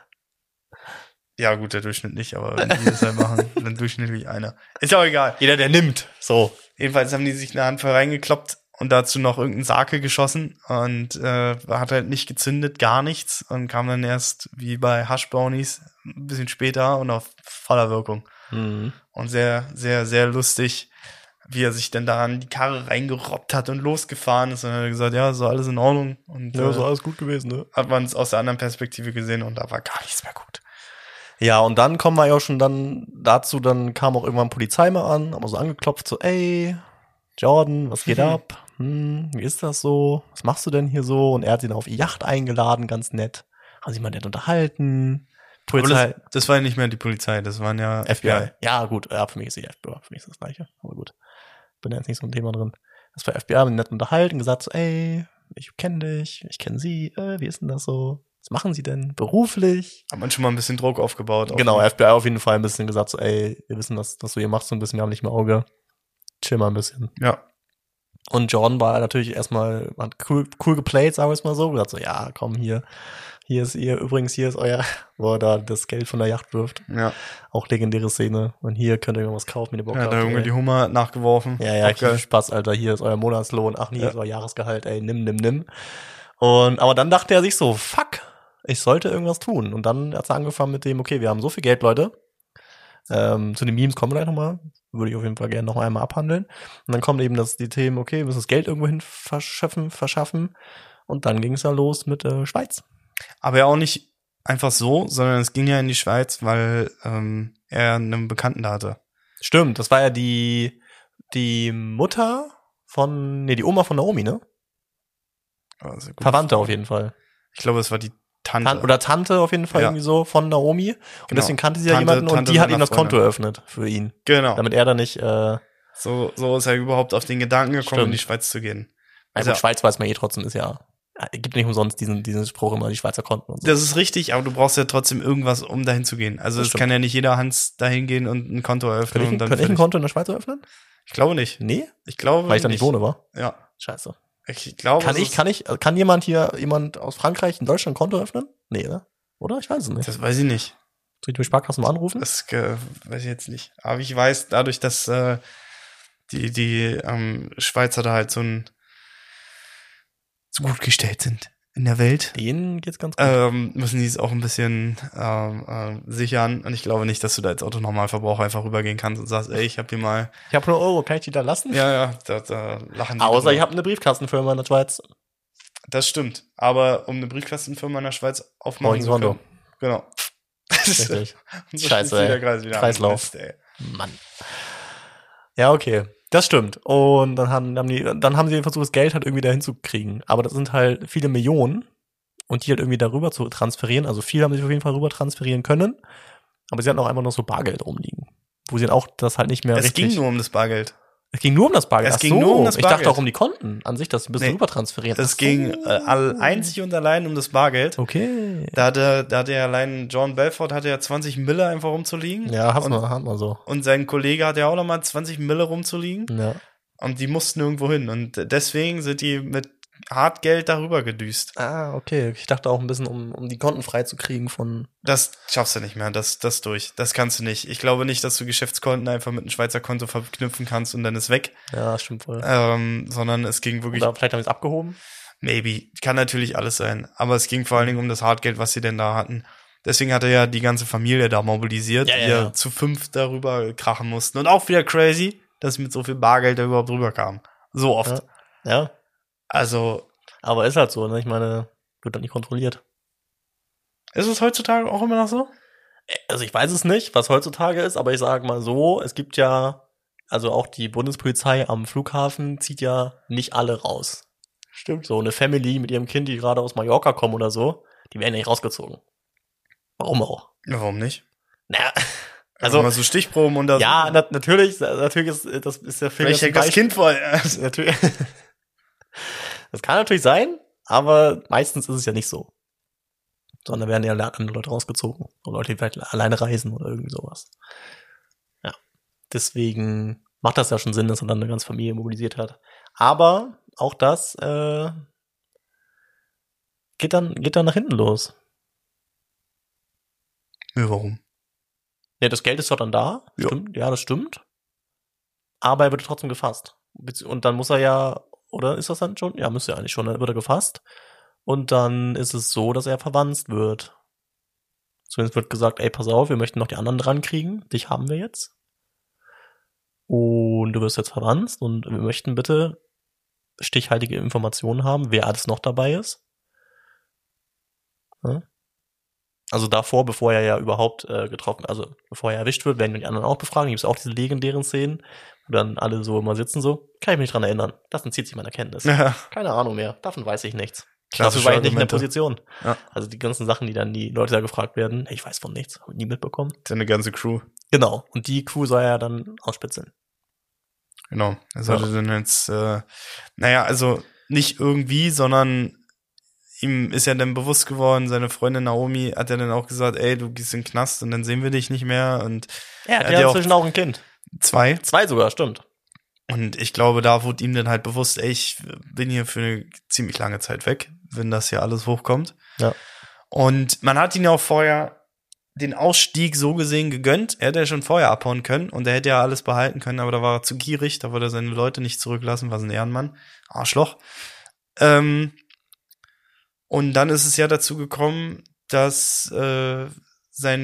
Ja, gut, der Durchschnitt nicht, aber wenn die das halt machen, dann durchschnittlich einer. Ist auch egal. Jeder, der nimmt. So. Jedenfalls haben die sich eine Handvoll reingekloppt und dazu noch irgendeinen Sake geschossen und äh, hat halt nicht gezündet, gar nichts und kam dann erst wie bei Hush Brownies ein bisschen später und auf voller Wirkung. Mhm. Und sehr, sehr, sehr lustig, wie er sich dann da an die Karre reingerobbt hat und losgefahren ist und dann hat er gesagt, ja, so alles in Ordnung und Ja, äh, so alles gut gewesen, ne? hat man es aus der anderen Perspektive gesehen und da war gar nichts mehr gut. Ja, und dann kommen wir ja auch schon dann dazu, dann kam auch irgendwann Polizei mal an, haben wir so angeklopft, so, ey, Jordan, was geht Mhm. ab? Hm, wie ist das so? Was machst du denn hier so? Und er hat ihn auf die Yacht eingeladen, ganz nett. Haben sich mal nett unterhalten. Aber Polizei, das, das war ja nicht mehr die Polizei, das waren ja F B I. Ja, gut, ja, für mich ist die F B I, für mich ist das Gleiche, aber gut. Bin da jetzt nicht so ein Thema drin. Das war F B I, haben ihn nett unterhalten, gesagt so, ey, ich kenne dich, ich kenne sie, äh, wie ist denn das so? Was machen sie denn beruflich? Hat man schon mal ein bisschen Druck aufgebaut. auf Genau, ihn. F B I auf jeden Fall ein bisschen gesagt, so, ey, wir wissen, dass, dass du hier machst, so ein bisschen, wir haben nicht mehr Auge. Chill mal ein bisschen. Ja. Und Jordan war natürlich erstmal, hat cool, cool geplayt, sagen wir es mal so. Gesagt so, ja, komm, hier, hier ist ihr, übrigens, hier ist euer, wo er da das Geld von der Yacht wirft. Ja. Auch legendäre Szene. Und hier könnt ihr irgendwas kaufen, wenn ihr Bock Ja, habt. der Junge ey. die Hummer nachgeworfen. Ja, ja, Auch geil. viel Spaß, Alter. Hier ist euer Monatslohn. Ach nee, Ja. hier ist euer Jahresgehalt. Ey, nimm, nimm, nimm. Und, aber dann dachte er sich so, fuck, ich sollte irgendwas tun. Und dann hat er angefangen mit dem, okay, wir haben so viel Geld, Leute. Ähm, zu den Memes kommen wir gleich nochmal. Würde ich auf jeden Fall gerne noch einmal abhandeln. Und dann kommt eben das, die Themen, okay, wir müssen das Geld irgendwohin verschaffen, verschaffen. Und dann ging es ja los mit äh, Schweiz. Aber ja auch nicht einfach so, sondern es ging ja in die Schweiz, weil ähm, er einen Bekannten da hatte. Stimmt, das war ja die, die Mutter von, nee, die Oma von Naomi, ne? Also gut. Verwandte auf jeden Fall. Ich glaube, es war die Tante. Tan- oder Tante auf jeden Fall Ja. irgendwie so von Naomi. Und Genau. deswegen kannte sie ja Tante- jemanden und Tante die hat seiner ihm das Konto Freundin. eröffnet für ihn. Genau. Damit er dann nicht, äh, So, so ist er überhaupt auf den Gedanken gekommen, Stimmt. in die Schweiz zu gehen. also Also, Schweiz weiß man eh trotzdem, ist ja, gibt nicht umsonst diesen, diesen Spruch immer, die Schweizer Konten und so. das ist richtig, aber du brauchst ja trotzdem irgendwas, um dahin zu gehen. Also Das es stimmt. kann ja nicht jeder Hans dahin gehen und ein Konto eröffnen Könnte ich, und dann könnte ich ein fertig. Konto in der Schweiz eröffnen? Ich glaube nicht. Nee, Ich glaube weil ich da nicht wohne, war. Ja. Scheiße. Ich glaube, Kann es ich, ist- kann ich, kann jemand hier, jemand aus Frankreich in Deutschland ein Konto öffnen? Nee, ne? Oder? Ich weiß es nicht. Das weiß ich nicht. Soll ich die Sparkasse mal anrufen? Das äh, weiß ich jetzt nicht. Aber ich weiß, dadurch, dass äh, die, die ähm, Schweizer da halt so ein so gut gestellt sind in der Welt, Denen geht's ganz gut. ähm, müssen die es auch ein bisschen ähm, äh, sichern. Und ich glaube nicht, dass du da als Autonormalverbraucher einfach rübergehen kannst und sagst, ey, ich hab hier mal, Ich habe nur Euro, kann ich die da lassen? ja, ja, da, da lachen die. Außer drüber. ich habe eine Briefkastenfirma in der Schweiz. Das stimmt. Aber um eine Briefkastenfirma in der Schweiz Brauch aufmachen ich ein zu Konto. können. Genau. Richtig. Und so Scheiße, schließt sich der ey. Kreis wieder an. Kreislauf. Mist, ey. Mann. Ja, okay. Das stimmt. Und dann haben, haben die, dann haben sie versucht, das Geld halt irgendwie dahin zu kriegen. Aber das sind halt viele Millionen. Und die halt irgendwie darüber zu transferieren. Also viel haben sie auf jeden Fall rüber transferieren können. Aber sie hatten auch einfach noch so Bargeld rumliegen. Wo sie dann auch das halt nicht mehr Es richtig. ging nur um das Bargeld. Es ging nur um das Bargeld. Es Ach ging so. nur um das Ich dachte Bargeld. auch um die Konten an sich, dass sie ein bisschen Nee. rüber transferieren. Es Ach so. ging äh, all, einzig und allein um das Bargeld. Okay. Da hatte, da hatte ja allein John Belfort hatte ja zwanzig Mille einfach rumzuliegen. Ja, hast und, wir, haben wir so. und sein Kollege hatte ja auch nochmal zwanzig Mille rumzuliegen. Ja. Und die mussten irgendwo hin. Und deswegen sind die mit Hartgeld darüber gedüst. Ah, okay. Ich dachte auch ein bisschen, um, um die Konten freizukriegen von. Das schaffst du nicht mehr, das, das durch. Das kannst du nicht. Ich glaube nicht, dass du Geschäftskonten einfach mit einem Schweizer Konto verknüpfen kannst und dann ist weg. Ja, stimmt voll. Ähm, sondern es ging wirklich, Oder vielleicht haben sie es abgehoben. maybe, kann natürlich alles sein. Aber es ging vor allen Dingen um das Hartgeld, was sie denn da hatten. Deswegen hat er ja die ganze Familie da mobilisiert, Ja, die ja, ja, ja. zu fünf darüber krachen mussten. Und auch wieder crazy, dass mit so viel Bargeld da überhaupt rüberkam. So oft. Ja. Ja. Also, Aber ist halt so, ne? Ich meine, wird dann nicht kontrolliert. ist es heutzutage auch immer noch so? Also ich weiß es nicht, was heutzutage ist, aber ich sage mal so, es gibt ja, also auch die Bundespolizei am Flughafen zieht ja nicht alle raus. Stimmt. So eine Family mit ihrem Kind, die gerade aus Mallorca kommen oder so, die werden ja nicht rausgezogen. Warum auch? Ja, warum nicht? Naja, Also also mal so Stichproben und das. ja, na, natürlich, natürlich ist das ist der Film Vielleicht jetzt hängt ein das Kind voll. Beispiel. Natürlich. Das kann natürlich sein, aber meistens ist es ja nicht so. Sondern werden ja andere Leute rausgezogen. Oder Leute, die vielleicht alleine reisen oder irgendwie sowas. Ja. Deswegen macht das ja schon Sinn, dass er dann eine ganze Familie mobilisiert hat. Aber auch das äh, geht dann geht dann nach hinten los. Ja, warum? Ja, das Geld ist doch dann da. Ja. Stimmt. Ja, das stimmt. Aber er wird trotzdem gefasst. Und dann muss er ja, oder ist das dann schon? Ja, müsste ja eigentlich schon. Dann wird er gefasst. Und dann ist es so, dass er verwanzt wird. Zumindest wird gesagt, ey, pass auf, wir möchten noch die anderen dran kriegen. Dich haben wir jetzt. Und du wirst jetzt verwanzt und wir möchten bitte stichhaltige Informationen haben, wer alles noch dabei ist. Ja. Also davor, bevor er ja überhaupt äh, getroffen, also bevor er erwischt wird, werden die anderen auch befragen. Gibt es auch diese legendären Szenen, wo dann alle so immer sitzen so. Kann ich mich nicht dran erinnern. Das entzieht sich meiner Kenntnis. Ja. Keine Ahnung mehr. Davon weiß ich nichts. Klassische Dafür war ich nicht in der Argumente. Position. Ja. Also die ganzen Sachen, die dann die Leute da gefragt werden, hey, ich weiß von nichts, hab ich nie mitbekommen. Seine ganze Crew. Genau. Und die Crew soll er dann ausspitzeln. Genau. Er sollte Ja. dann jetzt, äh, naja, also nicht irgendwie, sondern ihm ist ja dann bewusst geworden, seine Freundin Naomi hat ja dann auch gesagt, ey, du gehst in den Knast und dann sehen wir dich nicht mehr und Er hat hat ja ja auch inzwischen auch ein Kind. zwei. Zwei sogar, stimmt. Und ich glaube, da wurde ihm dann halt bewusst, ey, ich bin hier für eine ziemlich lange Zeit weg, wenn das hier alles hochkommt. Ja. Und man hat ihn ja auch vorher den Ausstieg so gesehen gegönnt. Er hätte ja schon vorher abhauen können und er hätte ja alles behalten können, aber da war er zu gierig, da wollte er seine Leute nicht zurücklassen, war so ein Ehrenmann. Arschloch. Ähm, und dann ist es ja dazu gekommen, dass äh, sein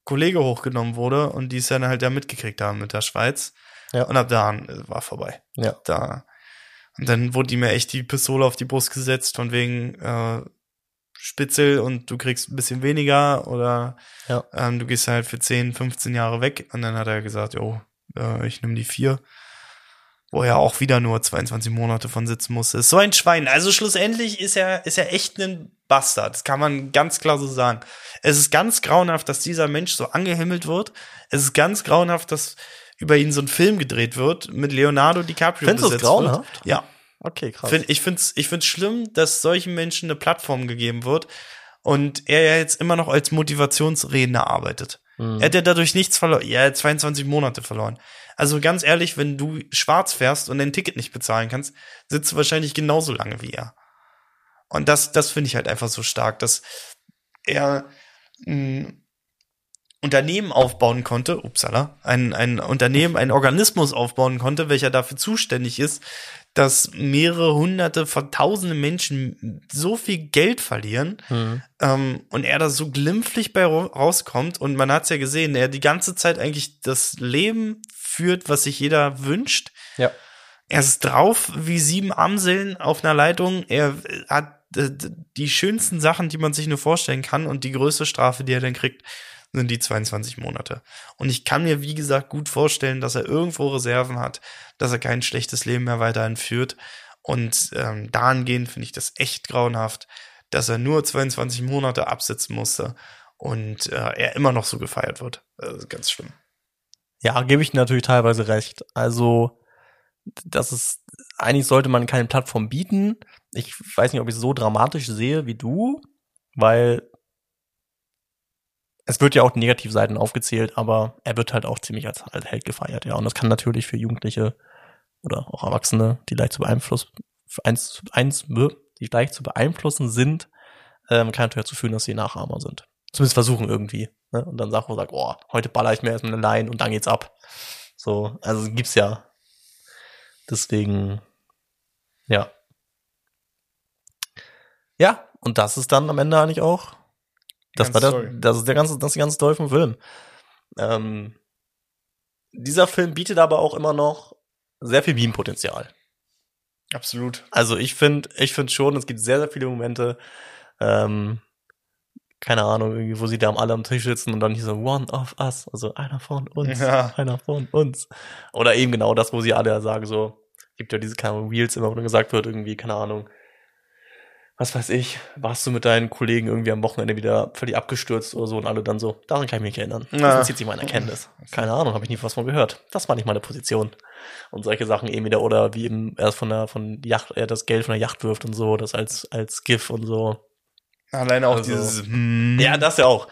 Kollege hochgenommen wurde und die es dann halt da mitgekriegt haben mit der Schweiz. Ja. Und ab da an, äh, war vorbei. Ja. Da. Und dann wurde ihm ja echt die Pistole auf die Brust gesetzt, von wegen äh, Spitzel und du kriegst ein bisschen weniger oder Ja. ähm, du gehst halt für zehn, fünfzehn Jahre weg. Und dann hat er gesagt, jo, äh, ich nehme die vier. Wo er auch wieder nur zweiundzwanzig Monate von sitzen musste. Ist so ein Schwein. Also schlussendlich ist er, ist er echt ein Bastard. Das kann man ganz klar so sagen. Es ist ganz grauenhaft, dass dieser Mensch so angehimmelt wird. Es ist ganz grauenhaft, dass über ihn so ein Film gedreht wird mit Leonardo DiCaprio. Findest du das grauenhaft? Wird. Ja. Okay, krass. Find, ich find's, ich find's schlimm, dass solchen Menschen eine Plattform gegeben wird und er ja jetzt immer noch als Motivationsredner arbeitet. Mhm. Er hat ja dadurch nichts verloren. Ja, er hat zweiundzwanzig Monate verloren. Also ganz ehrlich, wenn du schwarz fährst und dein Ticket nicht bezahlen kannst, sitzt du wahrscheinlich genauso lange wie er. Und das, das finde ich halt einfach so stark, dass er ein Unternehmen aufbauen konnte, upsala, ein, ein Unternehmen, ein Organismus aufbauen konnte, welcher dafür zuständig ist, dass mehrere hunderte von tausende Menschen so viel Geld verlieren mhm. ähm, und er da so glimpflich bei rauskommt und man hat's ja gesehen, er die ganze Zeit eigentlich das Leben führt, was sich jeder wünscht. Ja. Er ist drauf wie sieben Amseln auf einer Leitung. Er hat äh, die schönsten Sachen, die man sich nur vorstellen kann und die größte Strafe, die er dann kriegt, sind die zweiundzwanzig Monate. Und ich kann mir, wie gesagt, gut vorstellen, dass er irgendwo Reserven hat, dass er kein schlechtes Leben mehr weiterhin führt. Und ähm, dahingehend finde ich das echt grauenhaft, dass er nur zweiundzwanzig Monate absitzen musste und äh, er immer noch so gefeiert wird. Also ganz schlimm. Ja, gebe ich natürlich teilweise recht. Also, das ist, eigentlich sollte man keine Plattform bieten. Ich weiß nicht, ob ich es so dramatisch sehe wie du, weil es wird ja auch die Negativseiten aufgezählt, aber er wird halt auch ziemlich als, als Held gefeiert, ja. Und das kann natürlich für Jugendliche oder auch Erwachsene, die leicht zu beeinflussen, eins, eins, die leicht zu beeinflussen sind, ähm, kann natürlich dazu führen, dass sie Nachahmer sind. Zumindest versuchen irgendwie. Ne? Und dann sagt man, sagt, oh, heute baller ich mir erstmal eine Line und dann geht's ab. So, also gibt's ja. Deswegen, ja. Ja, und das ist dann am Ende eigentlich auch, das war der, das ist der ganze, das ist die ganze Story vom Film. Ähm, dieser Film bietet aber auch immer noch sehr viel Meme-Potenzial. Absolut. Also ich finde, ich finde schon, es gibt sehr, sehr viele Momente, ähm, keine Ahnung, irgendwie, wo sie da alle am Tisch sitzen und dann hier so one of us, also einer von uns, ja. einer von uns. Oder eben genau das, wo sie alle sagen, so, gibt ja diese, keine Ahnung, Reels immer, wo dann gesagt wird, irgendwie, keine Ahnung, was weiß ich, warst du mit deinen Kollegen irgendwie am Wochenende wieder völlig abgestürzt oder so und alle dann so, daran kann ich mich nicht erinnern. Das ja. entzieht sich meiner Kenntnis. Keine Ahnung, habe ich nie was von gehört. Das war nicht meine Position. Und solche Sachen eben wieder, oder wie eben erst von der, von Yacht, er das Geld von der Yacht wirft und so, das als, als GIF und so. Alleine auch also, dieses mm, ja, das ja auch.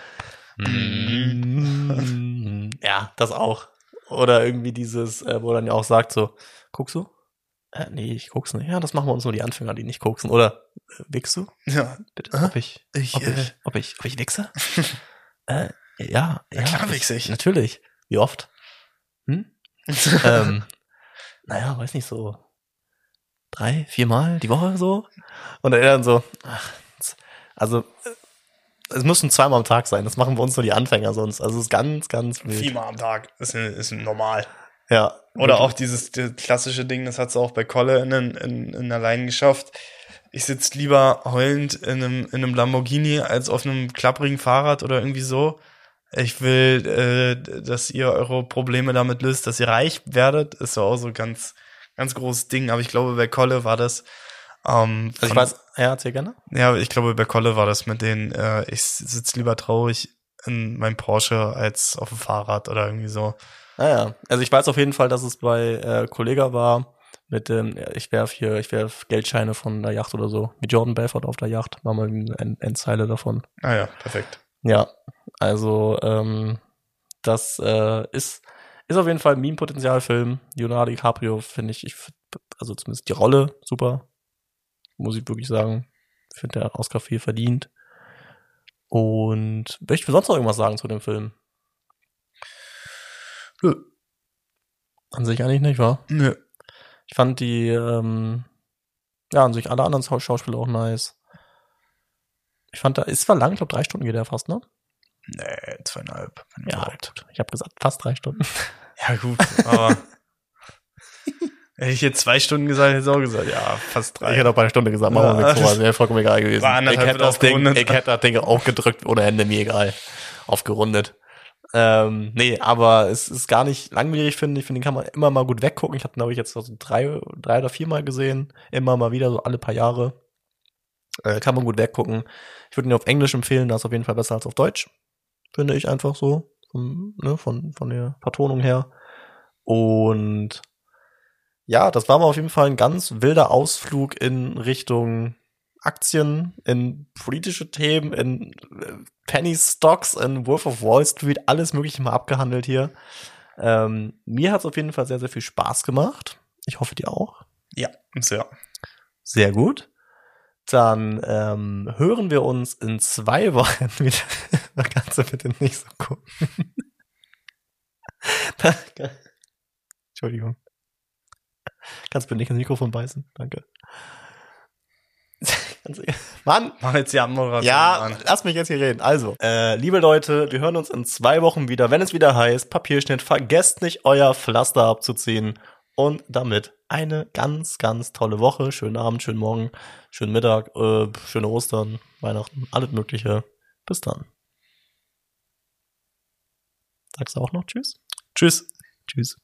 Mm, ja, das auch. Oder irgendwie dieses, äh, wo er dann ja auch sagt so, guckst du? Äh, nee, ich guck's nicht. Ja, das machen wir uns nur die Anfänger, die nicht gucksen. Oder, äh, wickst du? Ja. Bitte, ob ich, ich, ob, äh, ich ob ich, ob ich wichse? äh, ja, ja. Klar wichse ich. Natürlich. Wie oft? Hm? ähm, naja, weiß nicht, so drei, viermal die Woche so. Und er dann so, ach, also, es müssen zweimal am Tag sein. Das machen wir uns nur die Anfänger sonst. Also, es ist ganz, ganz wild. Viermal am Tag ist, ist normal. Ja. Oder wirklich. Auch dieses klassische Ding, das hat es auch bei Kolle in, in, in allein geschafft. Ich sitze lieber heulend in einem, in einem Lamborghini als auf einem klapprigen Fahrrad oder irgendwie so. Ich will, äh, dass ihr eure Probleme damit löst, dass ihr reich werdet. Ist so auch so ganz, ganz großes Ding. Aber ich glaube, bei Kolle war das Ähm, also ich weiß, ja, erzähl gerne. Ja, ich glaube, bei Kolle war das mit denen, äh, ich sitze lieber traurig in meinem Porsche als auf dem Fahrrad oder irgendwie so. Naja, also ich weiß auf jeden Fall, dass es bei äh, Kollega war, mit dem, ähm, ich werf hier, ich werf Geldscheine von der Yacht oder so, mit Jordan Belfort auf der Yacht, war mal eine Endzeile davon. Ah ja, perfekt. Ja, also ähm, das äh, ist ist auf jeden Fall ein Meme-Potenzial-Film. Leonardo DiCaprio finde ich, ich, also zumindest die Rolle super. Muss ich wirklich sagen. Ich finde, der Oscar viel verdient. Und möchte ich sonst noch irgendwas sagen zu dem Film? Nö. An sich eigentlich nicht, wa? Nö. Ich fand die, ähm, ja, an sich alle anderen Schauspieler auch nice. Ich fand, da ist zwar lang, ich glaube, drei Stunden geht der fast, ne? Nee, zweieinhalb. Ja, gut. Ich habe gesagt, fast drei Stunden. Ja, gut, aber hätte ich jetzt zwei Stunden gesagt, hätte ich auch gesagt, ja, fast drei. Ich hätte auch bei einer Stunde gesagt, machen wir Ja, nichts vor, wäre vollkommen egal gewesen. war Ich anderthalb hätte, das Ding, aufgerundet. ich hätte das Ding auch gedrückt ohne Hände, mir egal. Aufgerundet. Ähm, nee, aber es ist gar nicht langwierig, finde ich. Ich finde, den kann man immer mal gut weggucken. Ich habe, glaube ich, jetzt so drei, drei oder vier Mal gesehen. Immer mal wieder, so alle paar Jahre. Äh, kann man gut weggucken. Ich würde ihn auf Englisch empfehlen, das ist auf jeden Fall besser als auf Deutsch. Finde ich einfach so. Von, ne, von, von der Vertonung her. Und ja, das war mal auf jeden Fall ein ganz wilder Ausflug in Richtung Aktien, in politische Themen, in äh, Penny Stocks, in Wolf of Wall Street, alles mögliche mal abgehandelt hier. Ähm, mir hat es auf jeden Fall sehr, sehr viel Spaß gemacht. Ich hoffe, dir auch. Ja, sehr. Sehr gut. Dann ähm, hören wir uns in zwei Wochen wieder. Da kannst du bitte nicht so gucken. Entschuldigung. Kannst du bitte nicht ins Mikrofon beißen? Danke. Mann! Mach jetzt die Abmoderation Ja, an. lass mich jetzt hier reden. Also, äh, liebe Leute, wir hören uns in zwei Wochen wieder, wenn es wieder heißt, Papierschnitt. Vergesst nicht, euer Pflaster abzuziehen. Und damit eine ganz, ganz tolle Woche. Schönen Abend, schönen Morgen, schönen Mittag, äh, schöne Ostern, Weihnachten, alles Mögliche. Bis dann. Sagst du auch noch Tschüss? Tschüss. Tschüss.